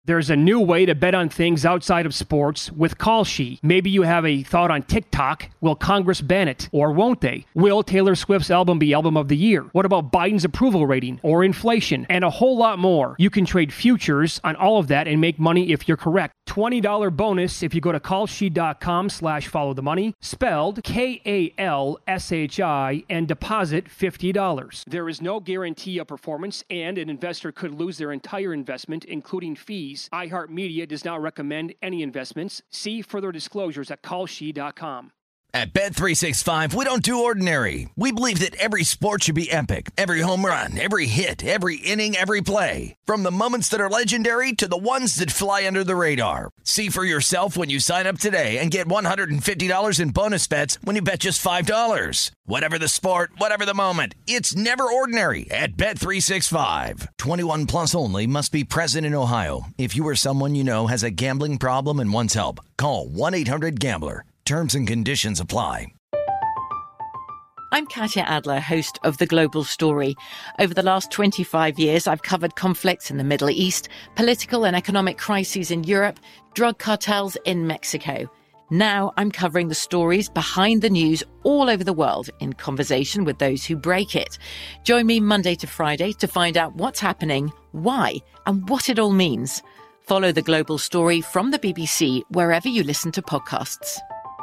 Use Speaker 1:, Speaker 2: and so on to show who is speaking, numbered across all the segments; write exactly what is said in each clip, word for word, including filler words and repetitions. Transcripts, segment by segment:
Speaker 1: There's a new way to bet on things outside of sports with Kalshi. Maybe you have a thought on TikTok. Will Congress ban it? Or won't they? Will Taylor Swift's album be Album of the Year? What about Biden's approval rating? Or inflation? And a whole lot more. You can trade futures on all of that and make money if you're correct. twenty dollars bonus if you go to kalshi.com slash follow the money, spelled K A L S H I, and deposit fifty dollars. There is no guarantee of performance, and an investor could lose their entire investment, including fees. iHeartMedia does not recommend any investments. See further disclosures at kalshi dot com.
Speaker 2: At Bet three sixty-five, we don't do ordinary. We believe that every sport should be epic. Every home run, every hit, every inning, every play. From the moments that are legendary to the ones that fly under the radar. See for yourself when you sign up today and get one hundred fifty dollars in bonus bets when you bet just five dollars. Whatever the sport, whatever the moment, it's never ordinary at Bet three sixty-five. twenty-one plus only. Must be present in Ohio. If you or someone you know has a gambling problem and wants help, call one eight hundred gambler. Terms and conditions apply.
Speaker 3: I'm Katya Adler, host of The Global Story. Over the last twenty-five years, I've covered conflicts in the Middle East, political and economic crises in Europe, drug cartels in Mexico. Now I'm covering the stories behind the news all over the world in conversation with those who break it. Join me Monday to Friday to find out what's happening, why, and what it all means. Follow The Global Story from the B B C wherever you listen to podcasts.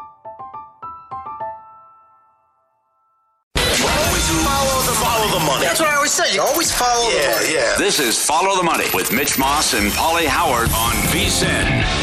Speaker 4: Follow the, follow the money. That's what I always say. You always follow yeah, the money. Yeah.
Speaker 5: This is Follow the Money with Mitch Moss and Paulie Howard on V S I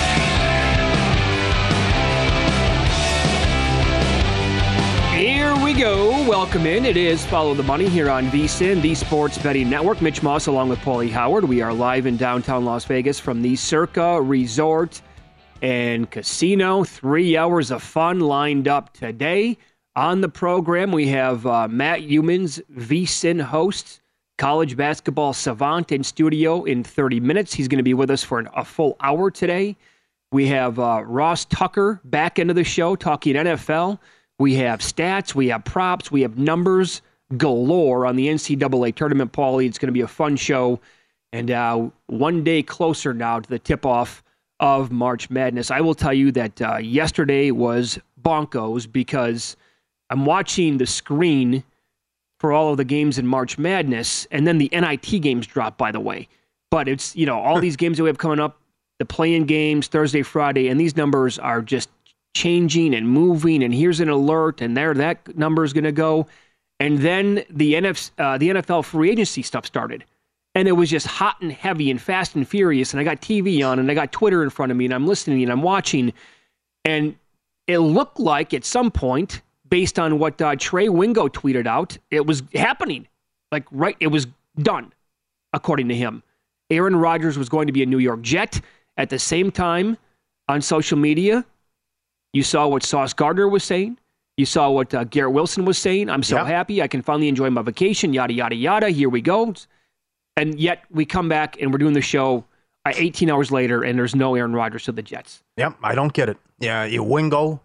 Speaker 5: N.
Speaker 1: Here we go. Welcome in. It is Follow the Money here on V S I N, the Sports Betting Network. Mitch Moss along with Paulie Howard. We are live in downtown Las Vegas from the Circa Resort and Casino. Three hours of fun lined up today. On the program, we have uh, Matt Youmans, V S I N host, college basketball savant in studio in thirty minutes. He's going to be with us for an, a full hour today. We have uh, Ross Tucker back into the show talking N F L. We have stats, we have props, we have numbers galore on the N C double A tournament, Paulie. It's going to be a fun show. And uh, one day closer now to the tip-off of March Madness. I will tell you that uh, yesterday was bonkos because I'm watching the screen for all of the games in March Madness, and then the N I T games drop, by the way. But it's, you know, all these games that we have coming up, the play-in games, Thursday, Friday, and these numbers are just changing and moving, and here's an alert, and there that number is going to go. And then the N F, uh, the N F L free agency stuff started, and it was just hot and heavy and fast and furious, and I got T V on, and I got Twitter in front of me, and I'm listening, and I'm watching, and it looked like at some point, based on what uh, Trey Wingo tweeted out, it was happening. Like, right, it was done, according to him. Aaron Rodgers was going to be a New York Jet. At the same time, on social media, you saw what Sauce Gardner was saying. You saw what uh, Garrett Wilson was saying. I'm so yep. happy. I can finally enjoy my vacation, yada, yada, yada. Here we go. And yet, we come back, and we're doing the show uh, eighteen hours later, and there's no Aaron Rodgers to the Jets.
Speaker 6: Yep, I don't get it. Yeah, you Wingo...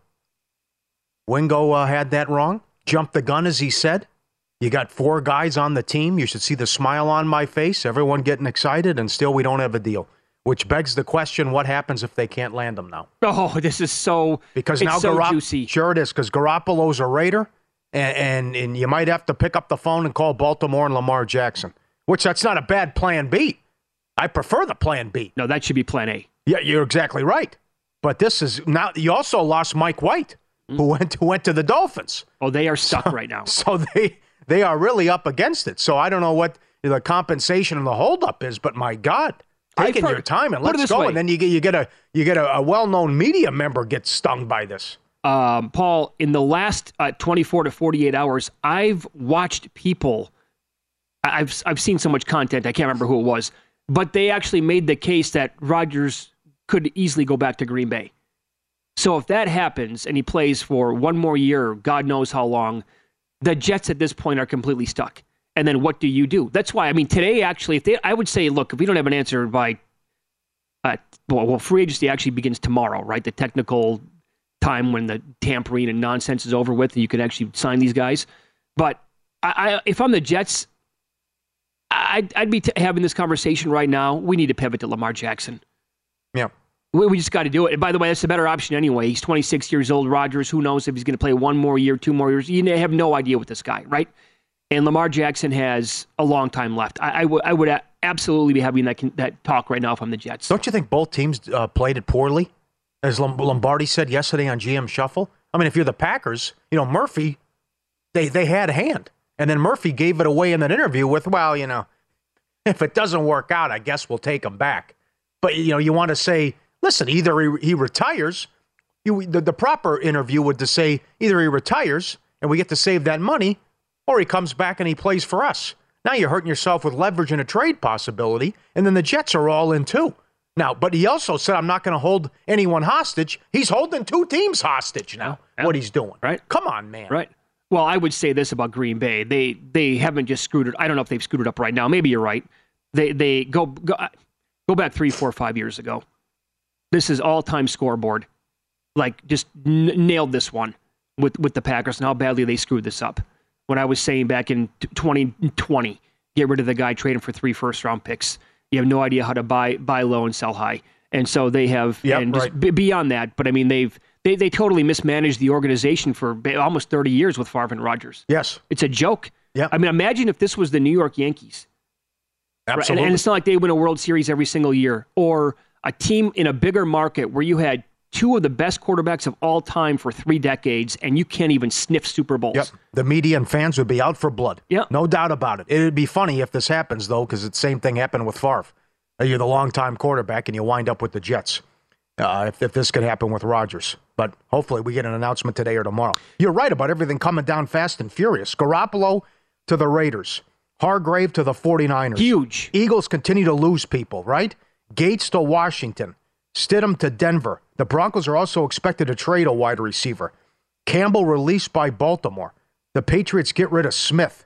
Speaker 6: Wingo uh, had that wrong. Jumped the gun, as he said. You got four guys on the team. You should see the smile on my face. Everyone getting excited, and still we don't have a deal. Which begs the question, what happens if they can't land them now?
Speaker 1: Oh, this is so
Speaker 6: Because
Speaker 1: it's
Speaker 6: now
Speaker 1: so
Speaker 6: Garop-
Speaker 1: juicy.
Speaker 6: Sure it is, because Garoppolo's a Raider, and, and, and you might have to pick up the phone and call Baltimore and Lamar Jackson, which that's not a bad plan B. I prefer the plan B.
Speaker 1: No, that should be plan A.
Speaker 6: Yeah, you're exactly right. But this is now, you also lost Mike White, who went to, went to the Dolphins.
Speaker 1: Oh, they are stuck
Speaker 6: so,
Speaker 1: right now.
Speaker 6: So they they are really up against it. So I don't know what the compensation and the holdup is, but my God, taking heard, your time and let's go. Way. And then you get you get a you get a, a well-known media member get stung by this.
Speaker 1: Um, Paul, in the last uh, twenty-four to forty-eight hours, I've watched people. I've I've seen so much content. I can't remember who it was, but they actually made the case that Rodgers could easily go back to Green Bay. So if that happens and he plays for one more year, God knows how long, the Jets at this point are completely stuck. And then what do you do? That's why, I mean, today actually, if they, I would say, look, if we don't have an answer by, uh, well, well, free agency actually begins tomorrow, right? The technical time when the tampering and nonsense is over with and you can actually sign these guys. But I, I, if I'm the Jets, I'd, I'd be t- having this conversation right now. We need to pivot to Lamar Jackson. We, we just got to do it. And by the way, that's the better option anyway. He's twenty-six years old. Rodgers, who knows if he's going to play one more year, two more years. You have no idea with this guy, right? And Lamar Jackson has a long time left. I, I, w- I would absolutely be having that that talk right now if I'm the Jets.
Speaker 6: Don't you think both teams uh, played it poorly? As Lombardi said yesterday on G M Shuffle. I mean, if you're the Packers, you know, Murphy, they, they had a hand. And then Murphy gave it away in that interview with, well, you know, if it doesn't work out, I guess we'll take him back. But, you know, you want to say, listen, either he, he retires. You, the, the proper interview would to say either he retires and we get to save that money, or he comes back and he plays for us. Now you're hurting yourself with leverage and a trade possibility, and then the Jets are all in too. Now, but he also said, I'm not going to hold anyone hostage. He's holding two teams hostage now,
Speaker 1: yeah.
Speaker 6: what he's doing.
Speaker 1: Right.
Speaker 6: Come on, man.
Speaker 1: Right. Well, I would say this about Green Bay. They they haven't just screwed it. I don't know if they've screwed it up right now. Maybe you're right. They they go go, go back three, four, five years ago. This is all-time scoreboard. Like, just n- nailed this one with, with the Packers and how badly they screwed this up. When I was saying back in twenty twenty, get rid of the guy, trade him for three first-round picks. You have no idea how to buy buy low and sell high. And so they have,
Speaker 6: yep,
Speaker 1: and
Speaker 6: right.
Speaker 1: just b- beyond that, but I mean, they've they, they totally mismanaged the organization for almost thirty years with Favre and Rodgers.
Speaker 6: Yes.
Speaker 1: It's a joke.
Speaker 6: Yeah.
Speaker 1: I mean, imagine if this was the New York Yankees.
Speaker 6: Absolutely.
Speaker 1: Right? And, and it's not like they win a World Series every single year, or a team in a bigger market where you had two of the best quarterbacks of all time for three decades, and you can't even sniff Super Bowls.
Speaker 6: Yep. The media and fans would be out for blood.
Speaker 1: Yeah.
Speaker 6: No doubt about it. It would be funny if this happens, though, because the same thing happened with Favre. You're the longtime quarterback, and you wind up with the Jets. Uh, if, if this could happen with Rodgers. But hopefully we get an announcement today or tomorrow. You're right about everything coming down fast and furious. Garoppolo to the Raiders. Hargrave to the 49ers.
Speaker 1: Huge.
Speaker 6: Eagles continue to lose people, right? Gates to Washington. Stidham to Denver. The Broncos are also expected to trade a wide receiver. Campbell released by Baltimore. The Patriots get rid of Smith.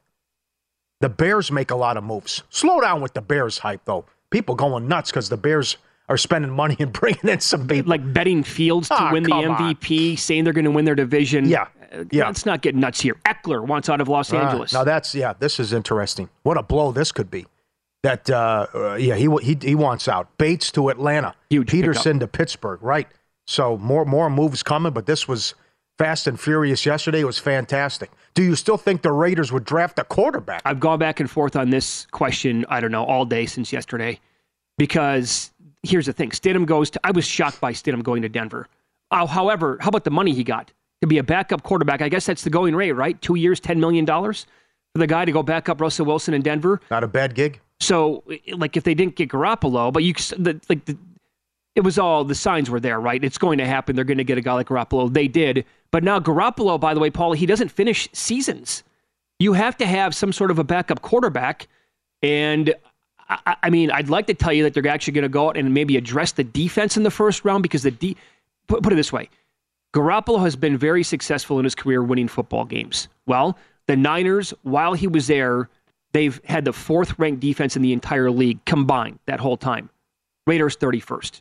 Speaker 6: The Bears make a lot of moves. Slow down with the Bears hype, though. People going nuts because the Bears are spending money and bringing in some people.
Speaker 1: Like betting Fields to
Speaker 6: Ah,
Speaker 1: win the
Speaker 6: come
Speaker 1: M V P,
Speaker 6: on.
Speaker 1: saying they're going to win their division.
Speaker 6: Yeah,
Speaker 1: Uh,
Speaker 6: yeah.
Speaker 1: Let's not get nuts here. Eckler wants out of Los
Speaker 6: Ah,
Speaker 1: Angeles.
Speaker 6: now that's, yeah, this is interesting. What a blow this could be. That, uh, uh, yeah, he, he he wants out. Bates to Atlanta.
Speaker 1: Huge
Speaker 6: Peterson
Speaker 1: pickup.
Speaker 6: to Pittsburgh, right. So more more moves coming, but this was fast and furious yesterday. It was fantastic. Do you still think the Raiders would draft a quarterback?
Speaker 1: I've gone back and forth on this question, I don't know, all day since yesterday. Because here's the thing. Stidham goes to, I was shocked by Stidham going to Denver. Uh, however, how about the money he got? To be a backup quarterback, I guess that's the going rate, right? Two years, ten million dollars for the guy to go back up Russell Wilson in Denver.
Speaker 6: Not a bad gig.
Speaker 1: So, like, if they didn't get Garoppolo, but you, the, like, the, it was all, the signs were there, right? It's going to happen. They're going to get a guy like Garoppolo. They did. But now Garoppolo, by the way, Paul, he doesn't finish seasons. You have to have some sort of a backup quarterback. And, I, I mean, I'd like to tell you that they're actually going to go out and maybe address the defense in the first round because the de- put, put it this way. Garoppolo has been very successful in his career winning football games. Well, the Niners, while he was there, they've had the fourth-ranked defense in the entire league combined that whole time. Raiders thirty-first.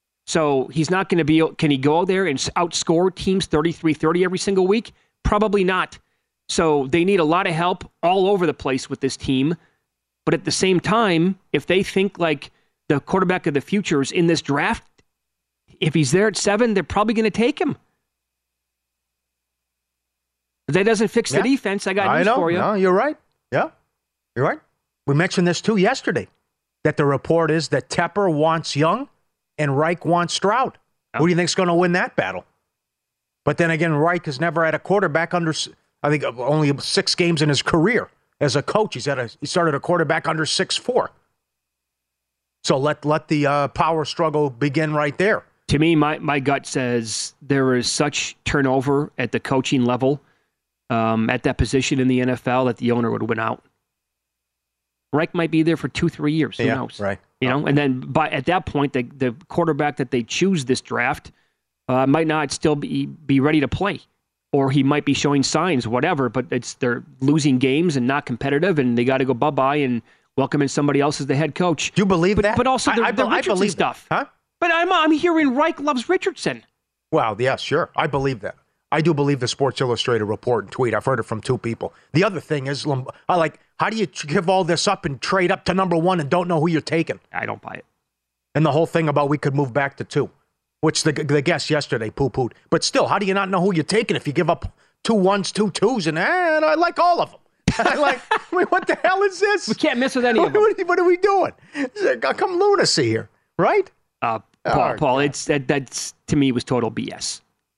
Speaker 1: So he's not going to be, can he go there and outscore teams thirty-three thirty every single week? Probably not. So they need a lot of help all over the place with this team. But at the same time, if they think like the quarterback of the future is in this draft, if he's there at seven, they're probably going to take him. If that doesn't fix
Speaker 6: Yeah.
Speaker 1: the defense, I got
Speaker 6: I
Speaker 1: news
Speaker 6: know.
Speaker 1: for you.
Speaker 6: No, you're right. Yeah, you're right. We mentioned this too yesterday, that the report is that Tepper wants Young and Reich wants Stroud.
Speaker 1: Oh.
Speaker 6: Who do you think's going to win that battle? But then again, Reich has never had a quarterback under, I think, only six games in his career as a coach. He's had a, he started a quarterback under six four. So let let the uh, power struggle begin right there.
Speaker 1: To me, my, my gut says there is such turnover at the coaching level um, at that position in the N F L that the owner would win out. Reich might be there for two, three years. Who
Speaker 6: yeah,
Speaker 1: knows?
Speaker 6: right.
Speaker 1: You know, and then by at that point, the the quarterback that they choose this draft uh, might not still be be ready to play, or he might be showing signs, whatever. But it's they're losing games and not competitive, and they got to go bye bye and welcome in somebody else as the head coach.
Speaker 6: Do you believe
Speaker 1: but,
Speaker 6: that?
Speaker 1: But also the,
Speaker 6: I, I,
Speaker 1: the
Speaker 6: I
Speaker 1: Richardson
Speaker 6: believe
Speaker 1: stuff.
Speaker 6: That. Huh?
Speaker 1: But I'm I'm hearing Reich loves Richardson.
Speaker 6: Well, yeah, sure. I believe that. I do believe the Sports Illustrated report and tweet. I've heard it from two people. The other thing is, I like, how do you give all this up and trade up to number one and don't know who you're taking?
Speaker 1: I don't buy it.
Speaker 6: And the whole thing about we could move back to two. which the, the guest yesterday poo-pooed. But still, how do you not know who you're taking if you give up two ones, two twos, and, and I like all of them? I like, I mean, what the hell is this?
Speaker 1: We can't miss with any of them.
Speaker 6: What, what are we doing? Come lunacy here, right?
Speaker 1: Uh, Paul,
Speaker 6: oh,
Speaker 1: Paul it's that that's to me was total B S.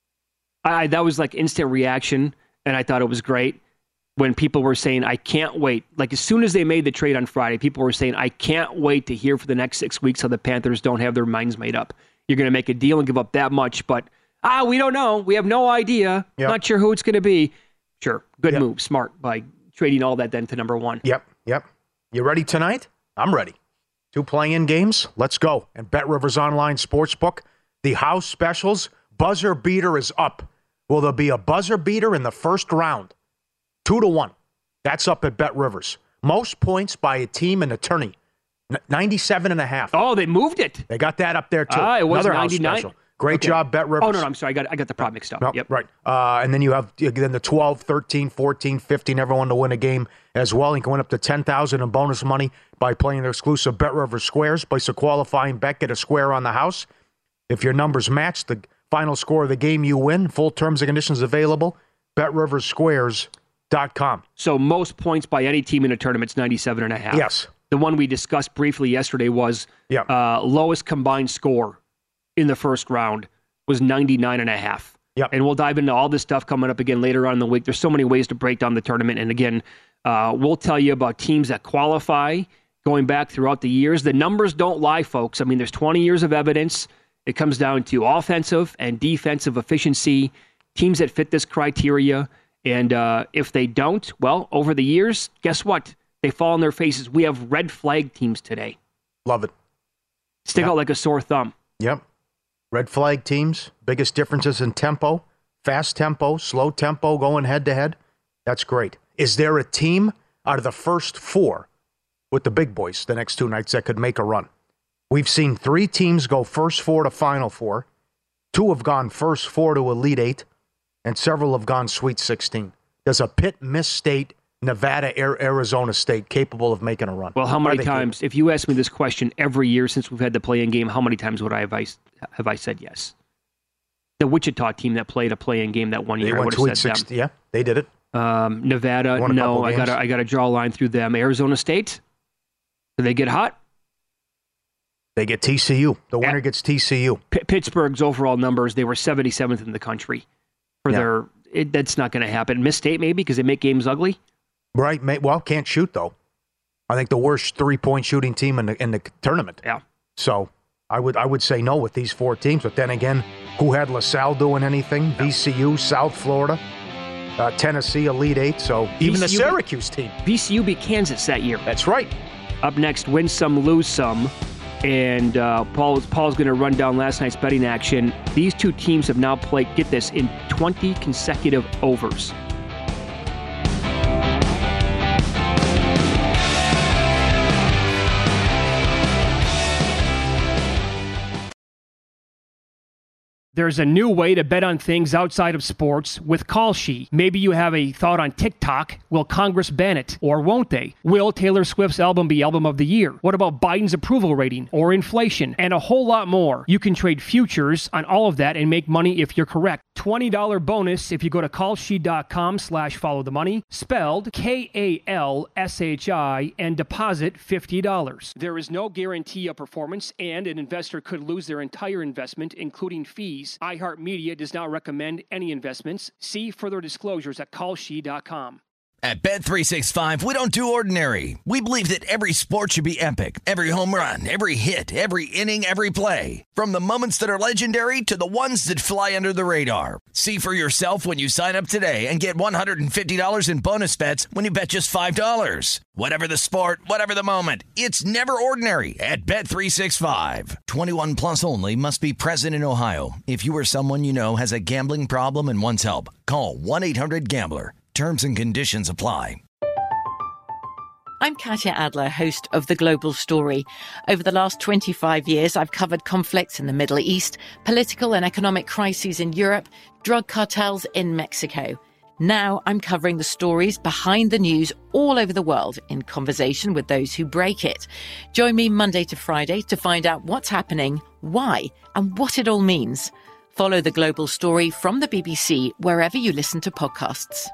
Speaker 1: I that was like instant reaction, and I thought it was great when people were saying, I can't wait. Like as soon as they made the trade on Friday, people were saying, I can't wait to hear for the next six weeks how the Panthers don't have their minds made up. You're going to make a deal and give up that much, but ah, we don't know. We have no idea. Yep. Not sure who it's going to be. Sure, good yep. move, smart by trading all that then to number one.
Speaker 6: Yep, yep. You ready tonight? I'm ready. Two play-in games. Let's go. And BetRivers Online Sportsbook, the house specials, buzzer beater is up. Will there be a buzzer beater in the first round? Two to one. That's up at BetRivers. Most points by a team and attorney. ninety-seven and a half.
Speaker 1: Oh, they moved it.
Speaker 6: They got that up there, too.
Speaker 1: Ah, it was
Speaker 6: Another
Speaker 1: ninety-nine.
Speaker 6: House special. Great
Speaker 1: okay.
Speaker 6: job, BetRivers.
Speaker 1: Oh, no, no, I'm sorry. I got I got the prop mixed up.
Speaker 6: Nope,
Speaker 1: yep.
Speaker 6: Right. Uh, and then you have then the twelve, thirteen, fourteen, fifteen, everyone to win a game as well. You can win up to ten thousand dollars in bonus money by playing the exclusive BetRivers Squares. Place a qualifying bet, get a square on the house. If your numbers match the final score of the game, you win. Full terms and conditions available. Bet Rivers Squares dot com.
Speaker 1: So most points by any team in a tournament is ninety-seven and a half.
Speaker 6: Yes.
Speaker 1: The one we discussed briefly yesterday was
Speaker 6: yep.
Speaker 1: uh, lowest combined score in the first round was ninety-nine and a half.
Speaker 6: Yep.
Speaker 1: And we'll dive into all this stuff coming up again later on in the week. There's so many ways to break down the tournament. And again, uh, we'll tell you about teams that qualify going back throughout the years. The numbers don't lie, folks. I mean, there's twenty years of evidence. It comes down to offensive and defensive efficiency, teams that fit this criteria. And uh, if they don't, well, over the years, guess what? They fall on their faces. We have red flag teams today.
Speaker 6: Love it.
Speaker 1: Stick
Speaker 6: yep.
Speaker 1: out like a sore thumb.
Speaker 6: Yep. Red flag teams, biggest differences in tempo, fast tempo, slow tempo, going head-to-head. That's great. Is there a team out of the first four with the big boys the next two nights that could make a run? We've seen three teams go first four to Final Four. Two have gone first four to Elite Eight, and several have gone Sweet sixteen. There's a Pitt, Miss State, Nevada, Arizona State capable of making a run.
Speaker 1: Well, how many times, if you ask me this question every year since we've had the play-in game, how many times would I have I, have I said yes? The Wichita team that played a play-in game that one year,
Speaker 6: they
Speaker 1: I would have said
Speaker 6: them. Yeah, they did it.
Speaker 1: Um, Nevada, no, I got I got to draw a line through them. Arizona State, do they get hot?
Speaker 6: They get T C U. The winner At, gets T C U.
Speaker 1: P- Pittsburgh's overall numbers, they were seventy-seventh in the country. For yeah. their, it, that's not going to happen. Miss State maybe because they make games ugly.
Speaker 6: Right. Well, can't shoot, though. I think the worst three-point shooting team in the in the tournament.
Speaker 1: Yeah.
Speaker 6: So I would I would say no with these four teams. But then again, who had LaSalle doing anything? V C U, South Florida, uh, Tennessee, Elite Eight. So even V C U the Syracuse
Speaker 1: beat,
Speaker 6: team.
Speaker 1: V C U beat Kansas that year.
Speaker 6: That's right.
Speaker 1: Up next, win some, lose some. And uh, Paul, Paul's going to run down last night's betting action. These two teams have now played, get this, in twenty consecutive overs. There's a new way to bet on things outside of sports with Kalshi. Maybe you have a thought on TikTok. Will Congress ban it? Or won't they? Will Taylor Swift's album be album of the year? What about Biden's approval rating or inflation? And a whole lot more. You can trade futures on all of that and make money if you're correct. twenty dollars bonus if you go to kalshi.com slash follow the money, spelled K A L S H I, and deposit fifty dollars. There is no guarantee of performance, and an investor could lose their entire investment, including fees. iHeartMedia does not recommend any investments. See further disclosures at kalshi dot com.
Speaker 2: At Bet three sixty-five, we don't do ordinary. We believe that every sport should be epic. Every home run, every hit, every inning, every play. From the moments that are legendary to the ones that fly under the radar. See for yourself when you sign up today and get one hundred fifty dollars in bonus bets when you bet just five dollars. Whatever the sport, whatever the moment, it's never ordinary at Bet three sixty-five. twenty-one plus only. Must be present in Ohio. If you or someone you know has a gambling problem and wants help, call one eight hundred gambler. Terms and conditions apply.
Speaker 3: I'm Katya Adler, host of The Global Story. Over the last twenty-five years, I've covered conflicts in the Middle East, political and economic crises in Europe, drug cartels in Mexico. Now I'm covering the stories behind the news all over the world in conversation with those who break it. Join me Monday to Friday to find out what's happening, why, and what it all means. Follow The Global Story from the B B C wherever you listen to podcasts.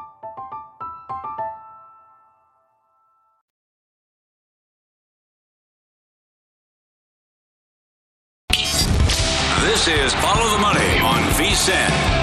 Speaker 5: This is Follow the Money on V S I N.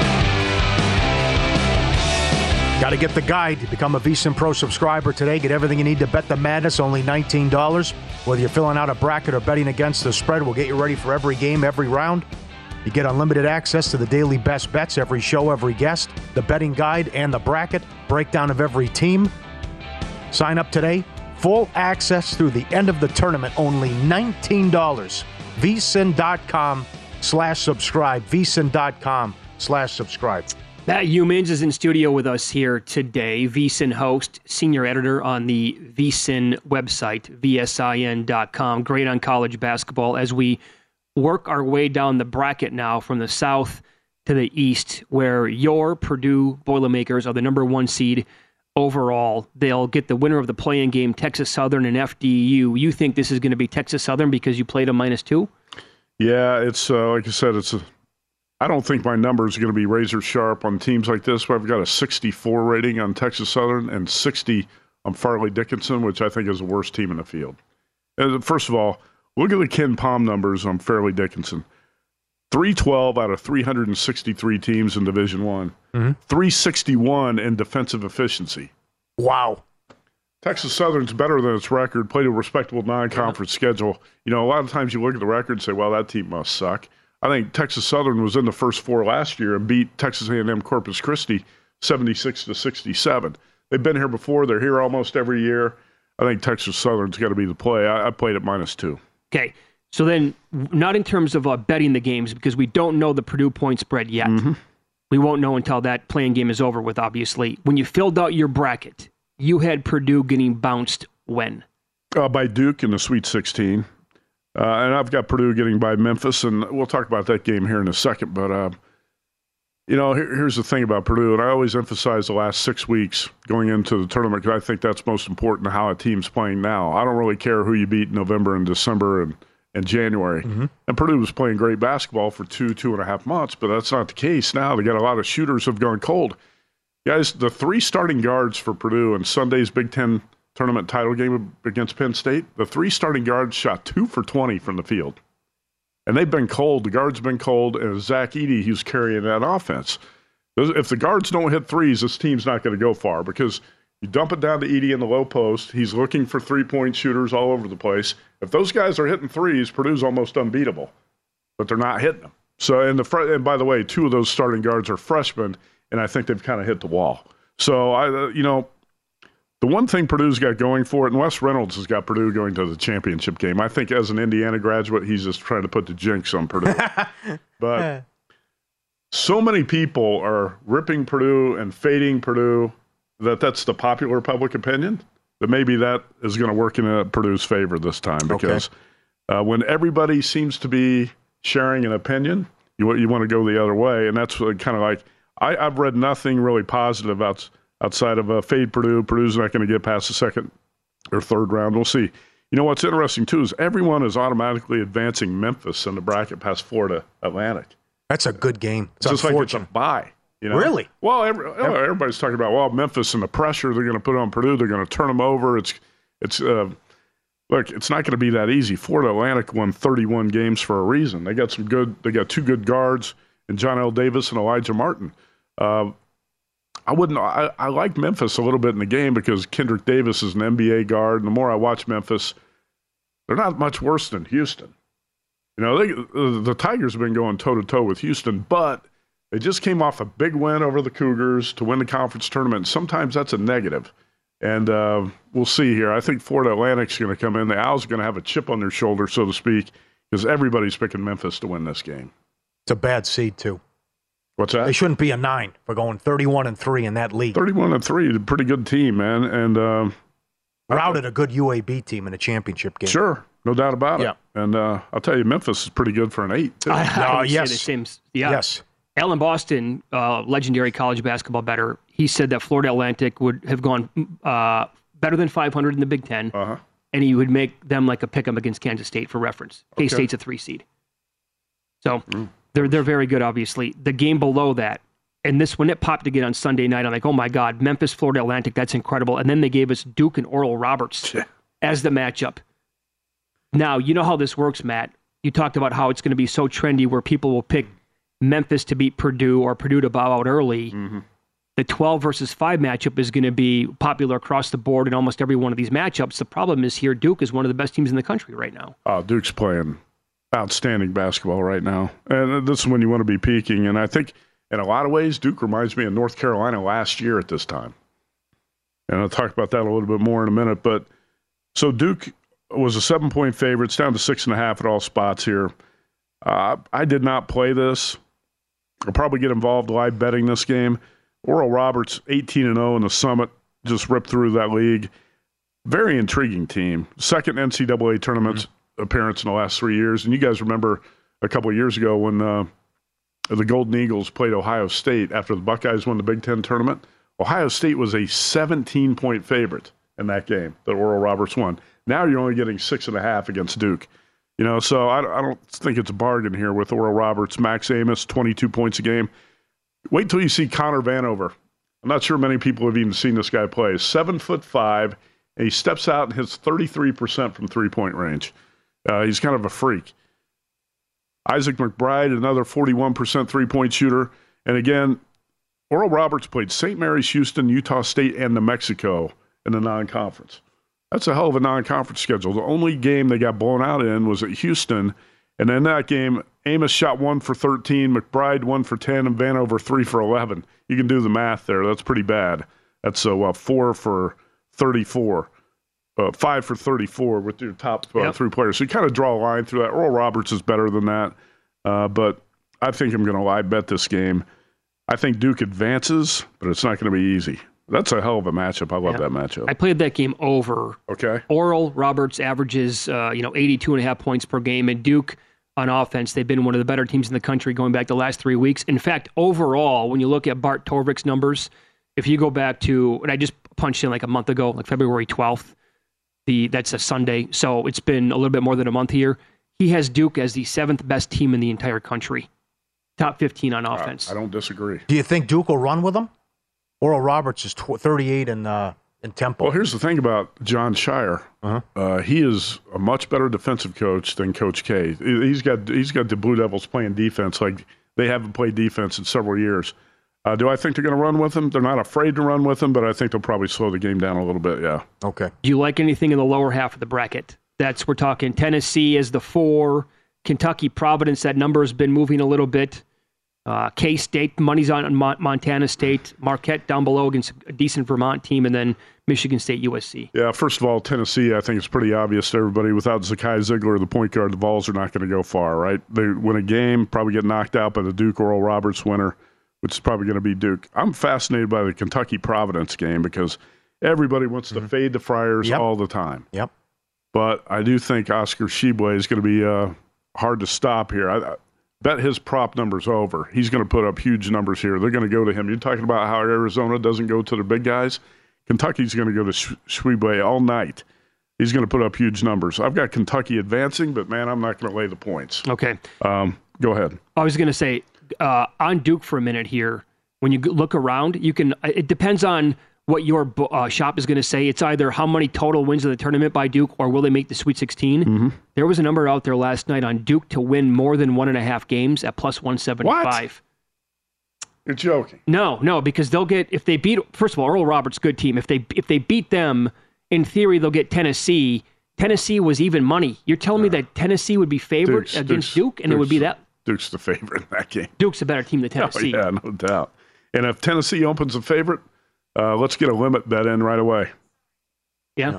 Speaker 6: Got to get the guide to become a V S I N Pro subscriber today. Get everything you need to bet the madness, only nineteen dollars. Whether you're filling out a bracket or betting against the spread, we'll get you ready for every game, every round. You get unlimited access to the daily best bets, every show, every guest, the betting guide, and the bracket, breakdown of every team. Sign up today. Full access through the end of the tournament, only nineteen dollars. V S I N dot com slash subscribe. V S I N dot com slash subscribe.
Speaker 1: Matt Humans is in studio with us here today. V S I N host, senior editor on the V S I N website, V S I N dot com. Great on college basketball as we work our way down the bracket now from the south to the east, where your Purdue Boilermakers are the number one seed overall. They'll get the winner of the play-in game, Texas Southern and F D U. You think this is going to be Texas Southern because you played a minus two?
Speaker 7: Yeah, it's uh, like I said, it's a. I don't think my numbers are going to be razor sharp on teams like this, but I've got a sixty-four rating on Texas Southern and sixty on Farley Dickinson, which I think is the worst team in the field. And first of all, look at the Ken Palm numbers on Farley Dickinson. three twelve out of three hundred sixty-three teams in Division One. Mm-hmm. three sixty-one in defensive efficiency.
Speaker 6: Wow.
Speaker 7: Texas Southern's better than its record, played a respectable non-conference yeah. schedule. You know, a lot of times you look at the record and say, well, that team must suck. I think Texas Southern was in the first four last year and beat Texas A and M Corpus Christi seventy-six to sixty-seven. They've been here before. They're here almost every year. I think Texas Southern's got to be the play. I, I played at minus two.
Speaker 1: Okay. So then, not in terms of uh, betting the games, because we don't know the Purdue point spread yet. Mm-hmm. We won't know until that playing game is over with, obviously. When you filled out your bracket, you had Purdue getting bounced when?
Speaker 7: Uh, by Duke in the Sweet sixteen. Uh, and I've got Purdue getting by Memphis, and we'll talk about that game here in a second. But, uh, you know, here, here's the thing about Purdue, and I always emphasize the last six weeks going into the tournament because I think that's most important to how a team's playing now. I don't really care who you beat in November and December and, and January. Mm-hmm. And Purdue was playing great basketball for two, two and a half months, but that's not the case now. They got a lot of shooters who have gone cold. Guys, the three starting guards for Purdue in Sunday's Big Ten tournament title game against Penn State, the three starting guards shot two for twenty from the field. And they've been cold. The guards have been cold, and Zach Edey, who's carrying that offense. If the guards don't hit threes, this team's not going to go far because you dump it down to Edey in the low post. He's looking for three-point shooters all over the place. If those guys are hitting threes, Purdue's almost unbeatable, but they're not hitting them. So, and, the and by the way, two of those starting guards are freshmen, and I think they've kind of hit the wall. So, I, you know, the one thing Purdue's got going for it, and Wes Reynolds has got Purdue going to the championship game. I think as an Indiana graduate, he's just trying to put the jinx on Purdue. But so many people are ripping Purdue and fading Purdue that that's the popular public opinion, that maybe that is going to work in uh, Purdue's favor this time because okay. uh, when everybody seems to be sharing an opinion, you, you want to go the other way. And that's kind of like I, I've read nothing really positive outside. Outside of a uh, fade Purdue, Purdue's not going to get past the second or third round. We'll see. You know, what's interesting, too, is everyone is automatically advancing Memphis in the bracket past Florida Atlantic.
Speaker 6: That's a good game. It's
Speaker 7: just like it's a bye. You know?
Speaker 6: Really?
Speaker 7: Well, every, every, everybody's talking about, well, Memphis and the pressure they're going to put on Purdue. They're going to turn them over. It's, it's uh, look, it's not going to be that easy. Florida Atlantic won thirty-one games for a reason. They got some good, they got two good guards in John L. Davis and Elijah Martin. Uh, I wouldn't. I, I like Memphis a little bit in the game because Kendrick Davis is an N B A guard, and the more I watch Memphis, they're not much worse than Houston. You know, they, the, the Tigers have been going toe to toe with Houston, but they just came off a big win over the Cougars to win the conference tournament. Sometimes that's a negative, and uh, we'll see here. I think Florida Atlantic's going to come in. The Owls are going to have a chip on their shoulder, so to speak, because everybody's picking Memphis to win this game.
Speaker 6: It's a bad seed too.
Speaker 7: What's that?
Speaker 6: They shouldn't be a nine for going thirty-one and three in that league.
Speaker 7: thirty-one and three, a pretty good team, man. And uh,
Speaker 6: routed a good U A B team in a championship game.
Speaker 7: Sure, no doubt about
Speaker 6: yeah.
Speaker 7: it. And uh, I'll tell you, Memphis is pretty good for an eight, too.
Speaker 1: I, I
Speaker 6: uh, yes.
Speaker 1: say the same, yeah.
Speaker 6: Yes.
Speaker 1: Alan Boston, uh, legendary college basketball bettor, he said that Florida Atlantic would have gone uh, better than five hundred in the Big Ten,
Speaker 7: uh-huh.
Speaker 1: and he would make them like a pick-em against Kansas State for reference.
Speaker 7: Okay.
Speaker 1: K-State's a three seed. So
Speaker 7: mm.
Speaker 1: they're they're very good, obviously. The game below that, and this, when it popped again on Sunday night, I'm like, oh my God, Memphis, Florida Atlantic, that's incredible. And then they gave us Duke and Oral Roberts as the matchup. Now, you know how this works, Matt. You talked about how it's going to be so trendy where people will pick Memphis to beat Purdue or Purdue to bow out early.
Speaker 7: Mm-hmm.
Speaker 1: The twelve versus five matchup is going to be popular across the board in almost every one of these matchups. The problem is here, Duke is one of the best teams in the country right now.
Speaker 7: Oh, Duke's playing outstanding basketball right now. And this is when you want to be peaking. And I think in a lot of ways, Duke reminds me of North Carolina last year at this time. And I'll talk about that a little bit more in a minute. But so Duke was a seven-point favorite. It's down to six and a half at all spots here. Uh, I did not play this. I'll probably get involved live betting this game. Oral Roberts, eighteen and oh in the Summit, just ripped through that league. Very intriguing team. Second N C double A tournament mm-hmm. appearance in the last three years. And you guys remember a couple of years ago when uh, the Golden Eagles played Ohio State after the Buckeyes won the Big Ten tournament. Ohio State was a seventeen-point favorite in that game that Oral Roberts won. Now you're only getting six and a half against Duke. You know, so I, I don't think it's a bargain here with Oral Roberts. Max Amos, twenty-two points a game. Wait till you see Connor Vanover. I'm not sure many people have even seen this guy play. He's seven foot five, and he steps out and hits thirty-three percent from three-point range. Uh, he's kind of a freak. Isaac McBride, another forty-one percent three-point shooter. And again, Oral Roberts played Saint Mary's, Houston, Utah State, and New Mexico in the non-conference. That's a hell of a non-conference schedule. The only game they got blown out in was at Houston. And in that game, Amos shot one for thirteen, McBride one for ten, and Vanover three for eleven. You can do the math there. That's pretty bad. That's uh, well, four for thirty-four, uh, five for thirty-four with your top uh, yep. three players. So you kind of draw a line through that. Oral Roberts is better than that. Uh, but I think I'm going to live bet this game. I think Duke advances, but it's not going to be easy. That's a hell of a matchup. I love yeah. that matchup.
Speaker 1: I played that game over.
Speaker 7: Okay.
Speaker 1: Oral Roberts averages, uh, you know, eighty-two and a half points per game, and Duke on offense, they've been one of the better teams in the country going back the last three weeks. In fact, overall, when you look at Bart Torvik's numbers, if you go back to, and I just punched in like a month ago, like February twelfth, the that's a Sunday, so it's been a little bit more than a month here. He has Duke as the seventh best team in the entire country, top fifteen on offense.
Speaker 7: I, I don't disagree.
Speaker 6: Do you think Duke will run with them? Oral Roberts is tw- thirty-eight in, uh, in Temple.
Speaker 7: Well, here's the thing about John Shire.
Speaker 6: Uh-huh.
Speaker 7: Uh, he is a much better defensive coach than Coach K. He's got he's got the Blue Devils playing defense like they haven't played defense in several years. Uh, do I think they're going to run with him? They're not afraid to run with him, but I think they'll probably slow the game down a little bit, yeah.
Speaker 6: Okay.
Speaker 1: Do you like anything in the lower half of the bracket? That's, we're talking Tennessee as the four, Kentucky, Providence, that number has been moving a little bit. Uh, K-State, money's on Mon- Montana State, Marquette down below against a decent Vermont team, and then Michigan State, U S C.
Speaker 7: Yeah, first of all, Tennessee, I think it's pretty obvious to everybody. Without Zakai Ziegler, the point guard, the Vols are not going to go far, right? They win a game, probably get knocked out by the Duke Oral Roberts winner, which is probably going to be Duke. I'm fascinated by the Kentucky-Providence game because everybody wants to mm-hmm. fade the Friars
Speaker 6: yep.
Speaker 7: all the time.
Speaker 6: Yep.
Speaker 7: But I do think Oscar Tshiebwe is going to be uh, hard to stop here. I, I bet his prop number's over. He's going to put up huge numbers here. They're going to go to him. You're talking about how Arizona doesn't go to the big guys. Kentucky's going to go to Tshiebwe all night. He's going to put up huge numbers. I've got Kentucky advancing, but, man, I'm not going to lay the points.
Speaker 1: Okay.
Speaker 7: Um, go ahead.
Speaker 1: I was going to say, uh, on Duke for a minute here, when you look around, you can. It depends on what your uh, shop is going to say. It's either how many total wins of the tournament by Duke or will they make the Sweet sixteen.
Speaker 7: Mm-hmm.
Speaker 1: There was a number out there last night on Duke to win more than one and a half games at plus one seventy-five.
Speaker 7: What? You're joking.
Speaker 1: No, no, because they'll get, if they beat, first of all, Oral Roberts, good team. If they if they beat them, in theory, they'll get Tennessee. Tennessee was even money. You're telling me that Tennessee would be favored
Speaker 7: Duke's,
Speaker 1: against
Speaker 7: Duke's,
Speaker 1: Duke, and
Speaker 7: Duke's,
Speaker 1: it would be that?
Speaker 7: Duke's the favorite in that game.
Speaker 1: Duke's a better team than Tennessee.
Speaker 7: Oh, yeah, no doubt. And if Tennessee opens a favorite, uh, let's get a limit bet in right away.
Speaker 1: Yeah.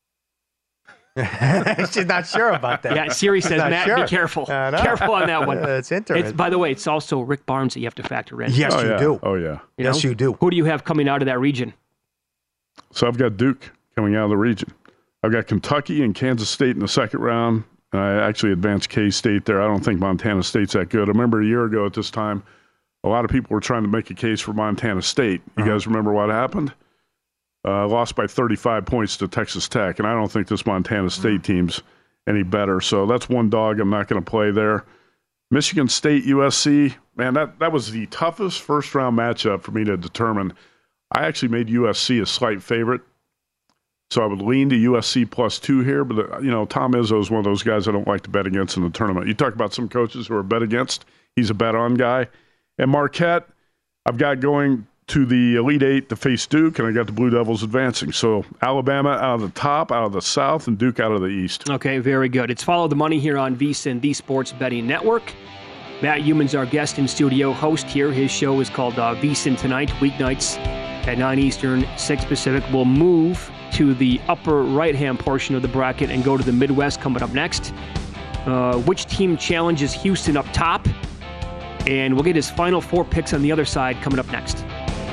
Speaker 6: She's not sure about that.
Speaker 1: Yeah, Siri says, Matt,
Speaker 6: sure.
Speaker 1: be careful. Careful on that one.
Speaker 6: Uh, it's interesting.
Speaker 1: It's, by the way, it's also Rick Barnes that you have to factor in.
Speaker 6: Yes,
Speaker 7: oh,
Speaker 6: you
Speaker 7: yeah.
Speaker 6: do.
Speaker 7: Oh, yeah.
Speaker 1: You
Speaker 6: yes,
Speaker 1: know?
Speaker 6: you do.
Speaker 1: Who do you have coming out of that region?
Speaker 7: So I've got Duke coming out of the region. I've got Kentucky and Kansas State in the second round. I actually advanced K-State there. I don't think Montana State's that good. I remember a year ago at this time, a lot of people were trying to make a case for Montana State. You uh-huh. guys remember what happened? Uh, lost by thirty-five points to Texas Tech, and I don't think this Montana State team's any better. So that's one dog I'm not going to play there. Michigan State, U S C, man, that, that was the toughest first-round matchup for me to determine. I actually made U S C a slight favorite, so I would lean to U S C plus two here. But, you know, Tom Izzo is one of those guys I don't like to bet against in the tournament. You talk about some coaches who are bet against. He's a bet-on guy. And Marquette, I've got going to the Elite Eight to face Duke, and I got the Blue Devils advancing. So Alabama out of the top, out of the South, and Duke out of the East.
Speaker 1: Okay, very good. It's Follow the Money here on VSiN, the Sports Betting Network. Matt Youmans, our guest in studio host here. His show is called uh, VSiN Tonight, weeknights at nine Eastern, six Pacific. We'll move to the upper right-hand portion of the bracket and go to the Midwest coming up next. Uh, which team challenges Houston up top? And we'll get his final four picks on the other side coming up next.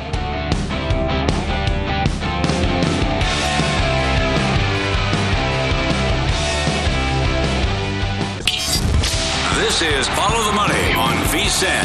Speaker 5: This is Follow the Money on VSiN.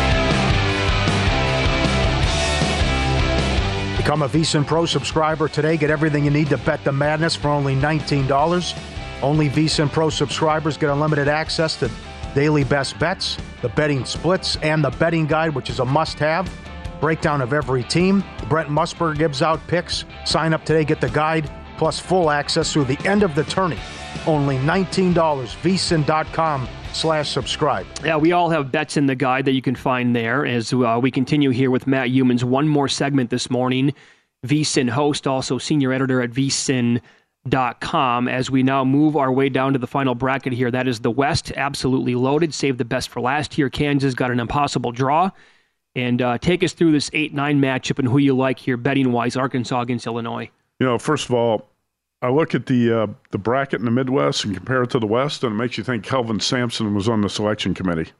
Speaker 6: Become a VSiN Pro subscriber today. Get everything you need to bet the madness for only nineteen dollars. Only VSiN Pro subscribers get unlimited access to daily best bets, the betting splits, and the betting guide, which is a must-have. Breakdown of every team. Brent Musburger gives out picks. Sign up today, get the guide, plus full access through the end of the tourney. Only nineteen dollars. VSiN.com slash subscribe.
Speaker 1: Yeah, we all have bets in the guide that you can find there as uh, we continue here with Matt Youmans. One more segment this morning. VSiN host, also senior editor at V S I N dot com. As we now move our way down to the final bracket here, that is the West, absolutely loaded. Saved the best for last year. Kansas got an impossible draw. And uh, take us through this eight nine matchup and who you like here betting-wise, Arkansas against Illinois.
Speaker 7: You know, first of all, I look at the uh, the bracket in the Midwest and compare it to the West, and it makes you think Kelvin Sampson was on the selection committee.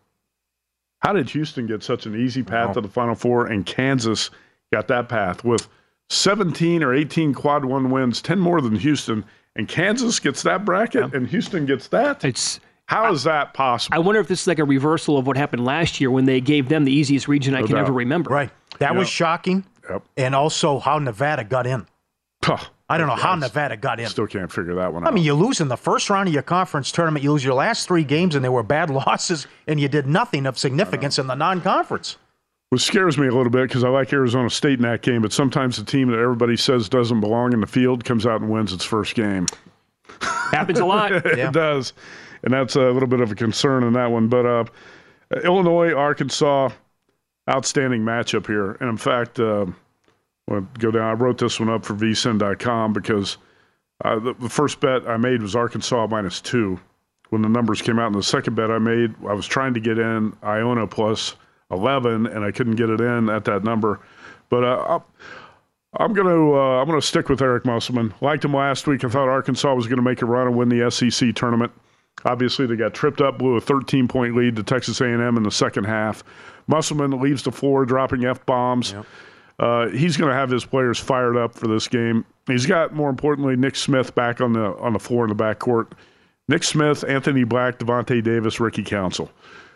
Speaker 7: How did Houston get such an easy path wow. to the Final Four, and Kansas got that path with seventeen or eighteen quad one wins, ten more than Houston, and Kansas gets that bracket, yeah. and Houston gets that?
Speaker 1: It's
Speaker 7: How is that possible?
Speaker 1: I wonder if this is like a reversal of what happened last year when they gave them the easiest region I no can doubt. ever remember.
Speaker 6: Right. That
Speaker 7: yep.
Speaker 6: was shocking,
Speaker 7: yep.
Speaker 6: and also how Nevada got in.
Speaker 7: Huh.
Speaker 6: I don't know how Nevada got in.
Speaker 7: Still can't figure that one out.
Speaker 6: I mean, you lose in the first round of your conference tournament. You lose your last three games, and they were bad losses, and you did nothing of significance in the non-conference.
Speaker 7: Which scares me a little bit because I like Arizona State in that game, but sometimes the team that everybody says doesn't belong in the field comes out and wins its first game.
Speaker 1: Happens a lot.
Speaker 7: it
Speaker 1: yeah.
Speaker 7: does, and that's a little bit of a concern in that one. But uh, Illinois, Arkansas, outstanding matchup here. And in fact, uh, I'll go down. I wrote this one up for V S I N dot com because uh, the, the first bet I made was Arkansas minus two. When the numbers came out, and the second bet I made, I was trying to get in Iona plus eleven, and I couldn't get it in at that number. But uh, I'm going to uh, I'm going to stick with Eric Musselman. Liked him last week. I thought Arkansas was going to make a run and win the S E C tournament. Obviously, they got tripped up, blew a thirteen-point lead to Texas A and M in the second half. Musselman leaves the floor, dropping F-bombs. Yep. Uh, he's going to have his players fired up for this game. He's got, more importantly, Nick Smith back on the on the floor in the backcourt. Nick Smith, Anthony Black, Devontae Davis, Ricky Council.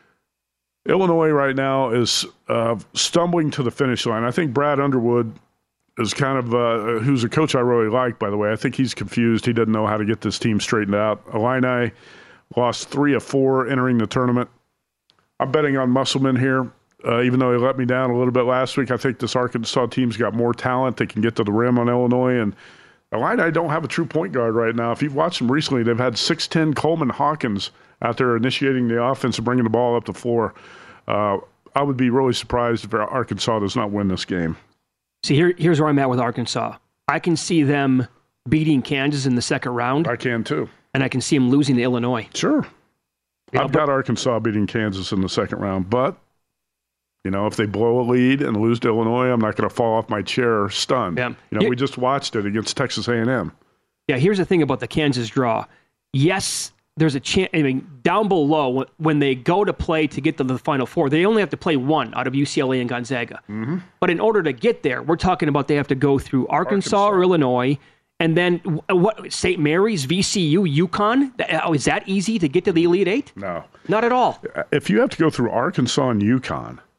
Speaker 7: Illinois right now is uh, stumbling to the finish line. I think Brad Underwood is kind of, uh, who's a coach I really like, by the way. I think he's confused. He doesn't know how to get this team straightened out. Illini lost three of four entering the tournament. I'm betting on Musselman here. Uh, even though he let me down a little bit last week, I think this Arkansas team's got more talent. They can get to the rim on Illinois. And Illini don't have a true point guard right now. If you've watched them recently, they've had six ten Coleman Hawkins out there initiating the offense and bringing the ball up the floor. Uh, I would be really surprised if Arkansas does not win this game.
Speaker 1: See, here, here's where I'm at with Arkansas. I can see them beating Kansas in the second round.
Speaker 7: I can, too.
Speaker 1: And I can see them losing to Illinois.
Speaker 7: Sure.
Speaker 1: You know,
Speaker 7: I've got Arkansas beating Kansas in the second round, but you know, if they blow a lead and lose to Illinois, I'm not going to fall off my chair stunned.
Speaker 1: Yeah.
Speaker 7: You know,
Speaker 1: Here,
Speaker 7: we just watched it against Texas A and M.
Speaker 1: Yeah, here's the thing about the Kansas draw. Yes, there's a chance. I mean, down below, when they go to play to get to the Final Four, they only have to play one out of U C L A and Gonzaga. Mm-hmm. But in order to get there, we're talking about they have to go through Arkansas, Arkansas. or Illinois, and then what? Saint Mary's, V C U, UConn. Oh, is that easy to get to the Elite Eight?
Speaker 7: No,
Speaker 1: not at all.
Speaker 7: If you have to go through Arkansas and UConn,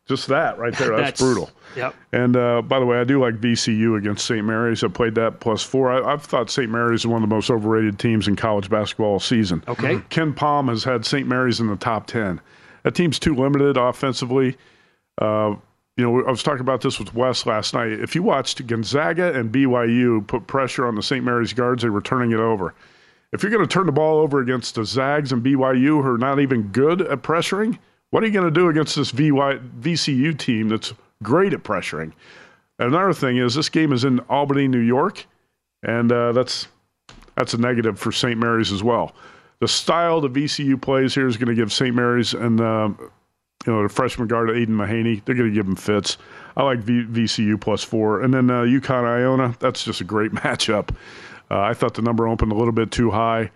Speaker 7: Just that right there. That's,
Speaker 1: That's
Speaker 7: brutal.
Speaker 1: Yep.
Speaker 7: And uh, by the way, I do like V C U against Saint Mary's. I played that plus four. I, I've thought Saint Mary's is one of the most overrated teams in college basketball all season.
Speaker 1: Okay.
Speaker 7: Ken Palm has had Saint Mary's in the top ten. That team's too limited offensively. Uh, you know, I was talking about this with Wes last night. If you watched Gonzaga and B Y U put pressure on the Saint Mary's guards, they were turning it over. If you're going to turn the ball over against the Zags and B Y U who are not even good at pressuring, what are you going to do against this V Y, V C U team that's great at pressuring? Another thing is this game is in Albany, New York, and uh, that's that's a negative for Saint Mary's as well. The style the V C U plays here is going to give Saint Mary's and uh, you know the freshman guard Aiden Mahaney, they're going to give them fits. I like v- VCU plus four, and then uh, UConn Iona. That's just a great matchup. Uh, I thought the number opened a little bit too high.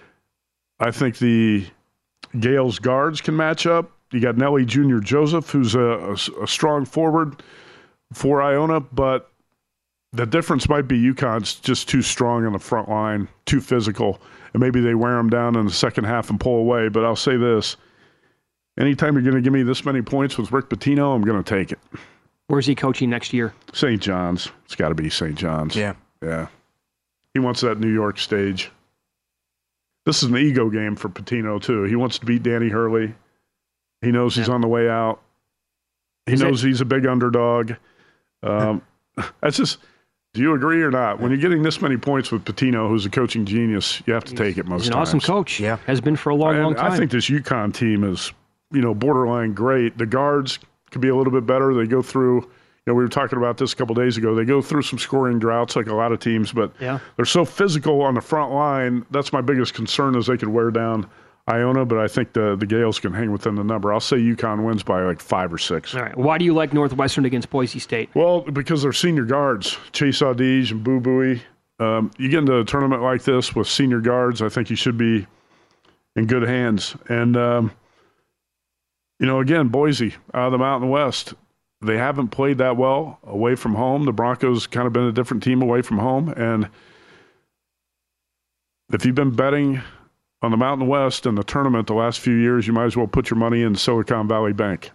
Speaker 7: I think the Gales guards can match up. You got Nelly Junior Joseph, who's a, a, a strong forward for Iona, but the difference might be UConn's just too strong on the front line, too physical, and maybe they wear them down in the second half and pull away. But I'll say this. Anytime you're going to give me this many points with Rick Pitino, I'm going to take it.
Speaker 1: Where's he coaching next year?
Speaker 7: Saint John's. It's got to be Saint John's.
Speaker 6: Yeah.
Speaker 7: Yeah. He wants that New York stage. This is an ego game for Pitino, too. He wants to beat Danny Hurley. He knows he's
Speaker 1: yeah.
Speaker 7: on the way out. He
Speaker 1: is
Speaker 7: knows
Speaker 1: it,
Speaker 7: he's a big underdog. Um, that's just, do you agree or not? When you're getting this many points with Pitino, who's a coaching genius, you have to take it most times.
Speaker 1: He's an
Speaker 7: times.
Speaker 1: awesome coach.
Speaker 6: Yeah.
Speaker 1: Has been for a long,
Speaker 7: and
Speaker 1: long time.
Speaker 7: I think this UConn team is, you know, borderline great. The guards could be a little bit better. They go through, you know, we were talking about this a couple days ago. They go through some scoring droughts like a lot of teams, but
Speaker 1: yeah.
Speaker 7: they're so physical on the front line. That's my biggest concern is they could wear down Iona, but I think the, the Gales can hang within the number. I'll say UConn wins by like five or six.
Speaker 1: All right. Why do you like Northwestern against Boise State?
Speaker 7: Well, because they're senior guards, Chase Audige and Boo Buie. Um, you get into a tournament like this with senior guards, I think you should be in good hands. And, um, you know, again, Boise out of the Mountain West, they haven't played that well away from home. The Broncos kind of been a different team away from home. And if you've been betting on the Mountain West in the tournament the last few years, you might as well put your money in Silicon Valley Bank.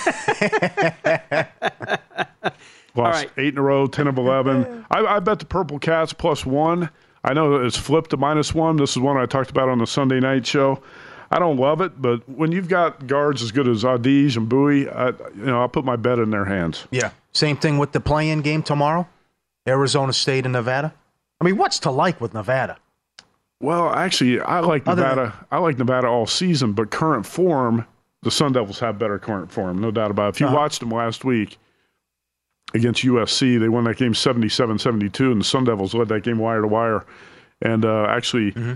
Speaker 7: Lost
Speaker 1: right.
Speaker 7: eight in a row, ten of eleven. I, I bet the Purple Cats plus one. I know it's flipped to minus one. This is one I talked about on the Sunday night show. I don't love it, but when you've got guards as good as Audige and Buie, I, you know, I'll put my bet in their hands.
Speaker 6: Yeah. Same thing with the play-in game tomorrow, Arizona State and Nevada. I mean, what's to like with Nevada?
Speaker 7: Well, actually, I like
Speaker 6: Other
Speaker 7: Nevada.
Speaker 6: than-
Speaker 7: I like Nevada all season, but current form, the Sun Devils have better current form, no doubt about it. If you
Speaker 6: Uh-huh.
Speaker 7: watched them last week against U S C, they won that game seventy-seven seventy-two, and the Sun Devils led that game wire to wire. And uh, actually,
Speaker 6: Mm-hmm.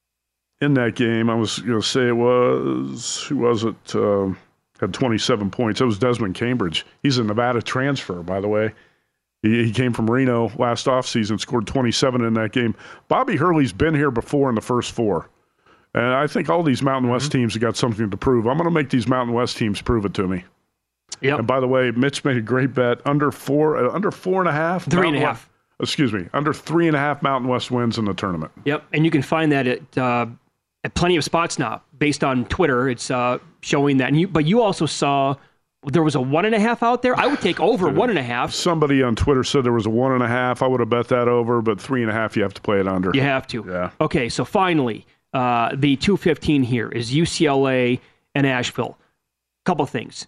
Speaker 7: in that game, I was going to say it was, who was it, um, had twenty-seven points. It was Desmond Cambridge. He's a Nevada transfer, by the way. He, he came from Reno last offseason, scored twenty-seven in that game. Bobby Hurley's been here before in the first four. And I think all these Mountain West teams have got something to prove. I'm going to make these Mountain West teams prove it to me.
Speaker 1: Yep.
Speaker 7: And by the way, Mitch made a great bet. Under four, uh, under four and a half.
Speaker 1: Three and a
Speaker 7: Mountain
Speaker 1: half.
Speaker 7: West, excuse me, under three and a half Mountain West wins in the tournament.
Speaker 1: Yep. And you can find that at uh, at plenty of spots now, based on Twitter. It's uh, showing that. And you, but you also saw there was a one and a half out there. I would take over one and a half.
Speaker 7: Somebody on Twitter said there was a one and a half. I would have bet that over, but three and a half, you have to play it under.
Speaker 1: You have to.
Speaker 7: Yeah.
Speaker 1: Okay. So finally, uh, the two fifteen here is U C L A and Asheville. Couple things.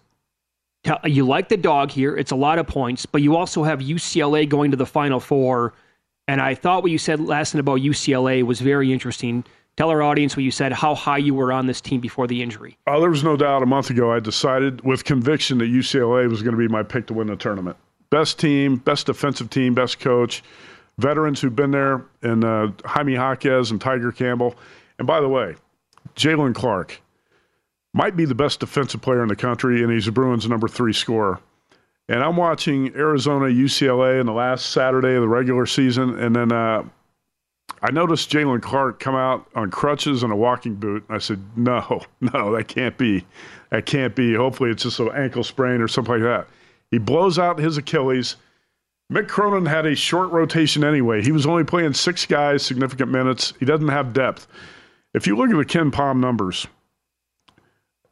Speaker 1: You like the dog here. It's a lot of points, but you also have U C L A going to the Final Four. And I thought what you said last night about U C L A was very interesting. Tell our audience what you said, how high you were on this team before the injury.
Speaker 7: Oh, there was no doubt a month ago I decided with conviction that U C L A was going to be my pick to win the tournament. Best team, best defensive team, best coach, veterans who've been there, and uh, Jaime Jaquez and Tiger Campbell. And by the way, Jalen Clark might be the best defensive player in the country, and he's the Bruins' number three scorer. And I'm watching Arizona, U C L A in the last Saturday of the regular season, and then uh, I noticed Jalen Clark come out on crutches and a walking boot. I said, no, no, that can't be. That can't be. Hopefully it's just an ankle sprain or something like that. He blows out his Achilles. Mick Cronin had a short rotation anyway. He was only playing six guys, significant minutes. He doesn't have depth. If you look at the Ken Palm numbers,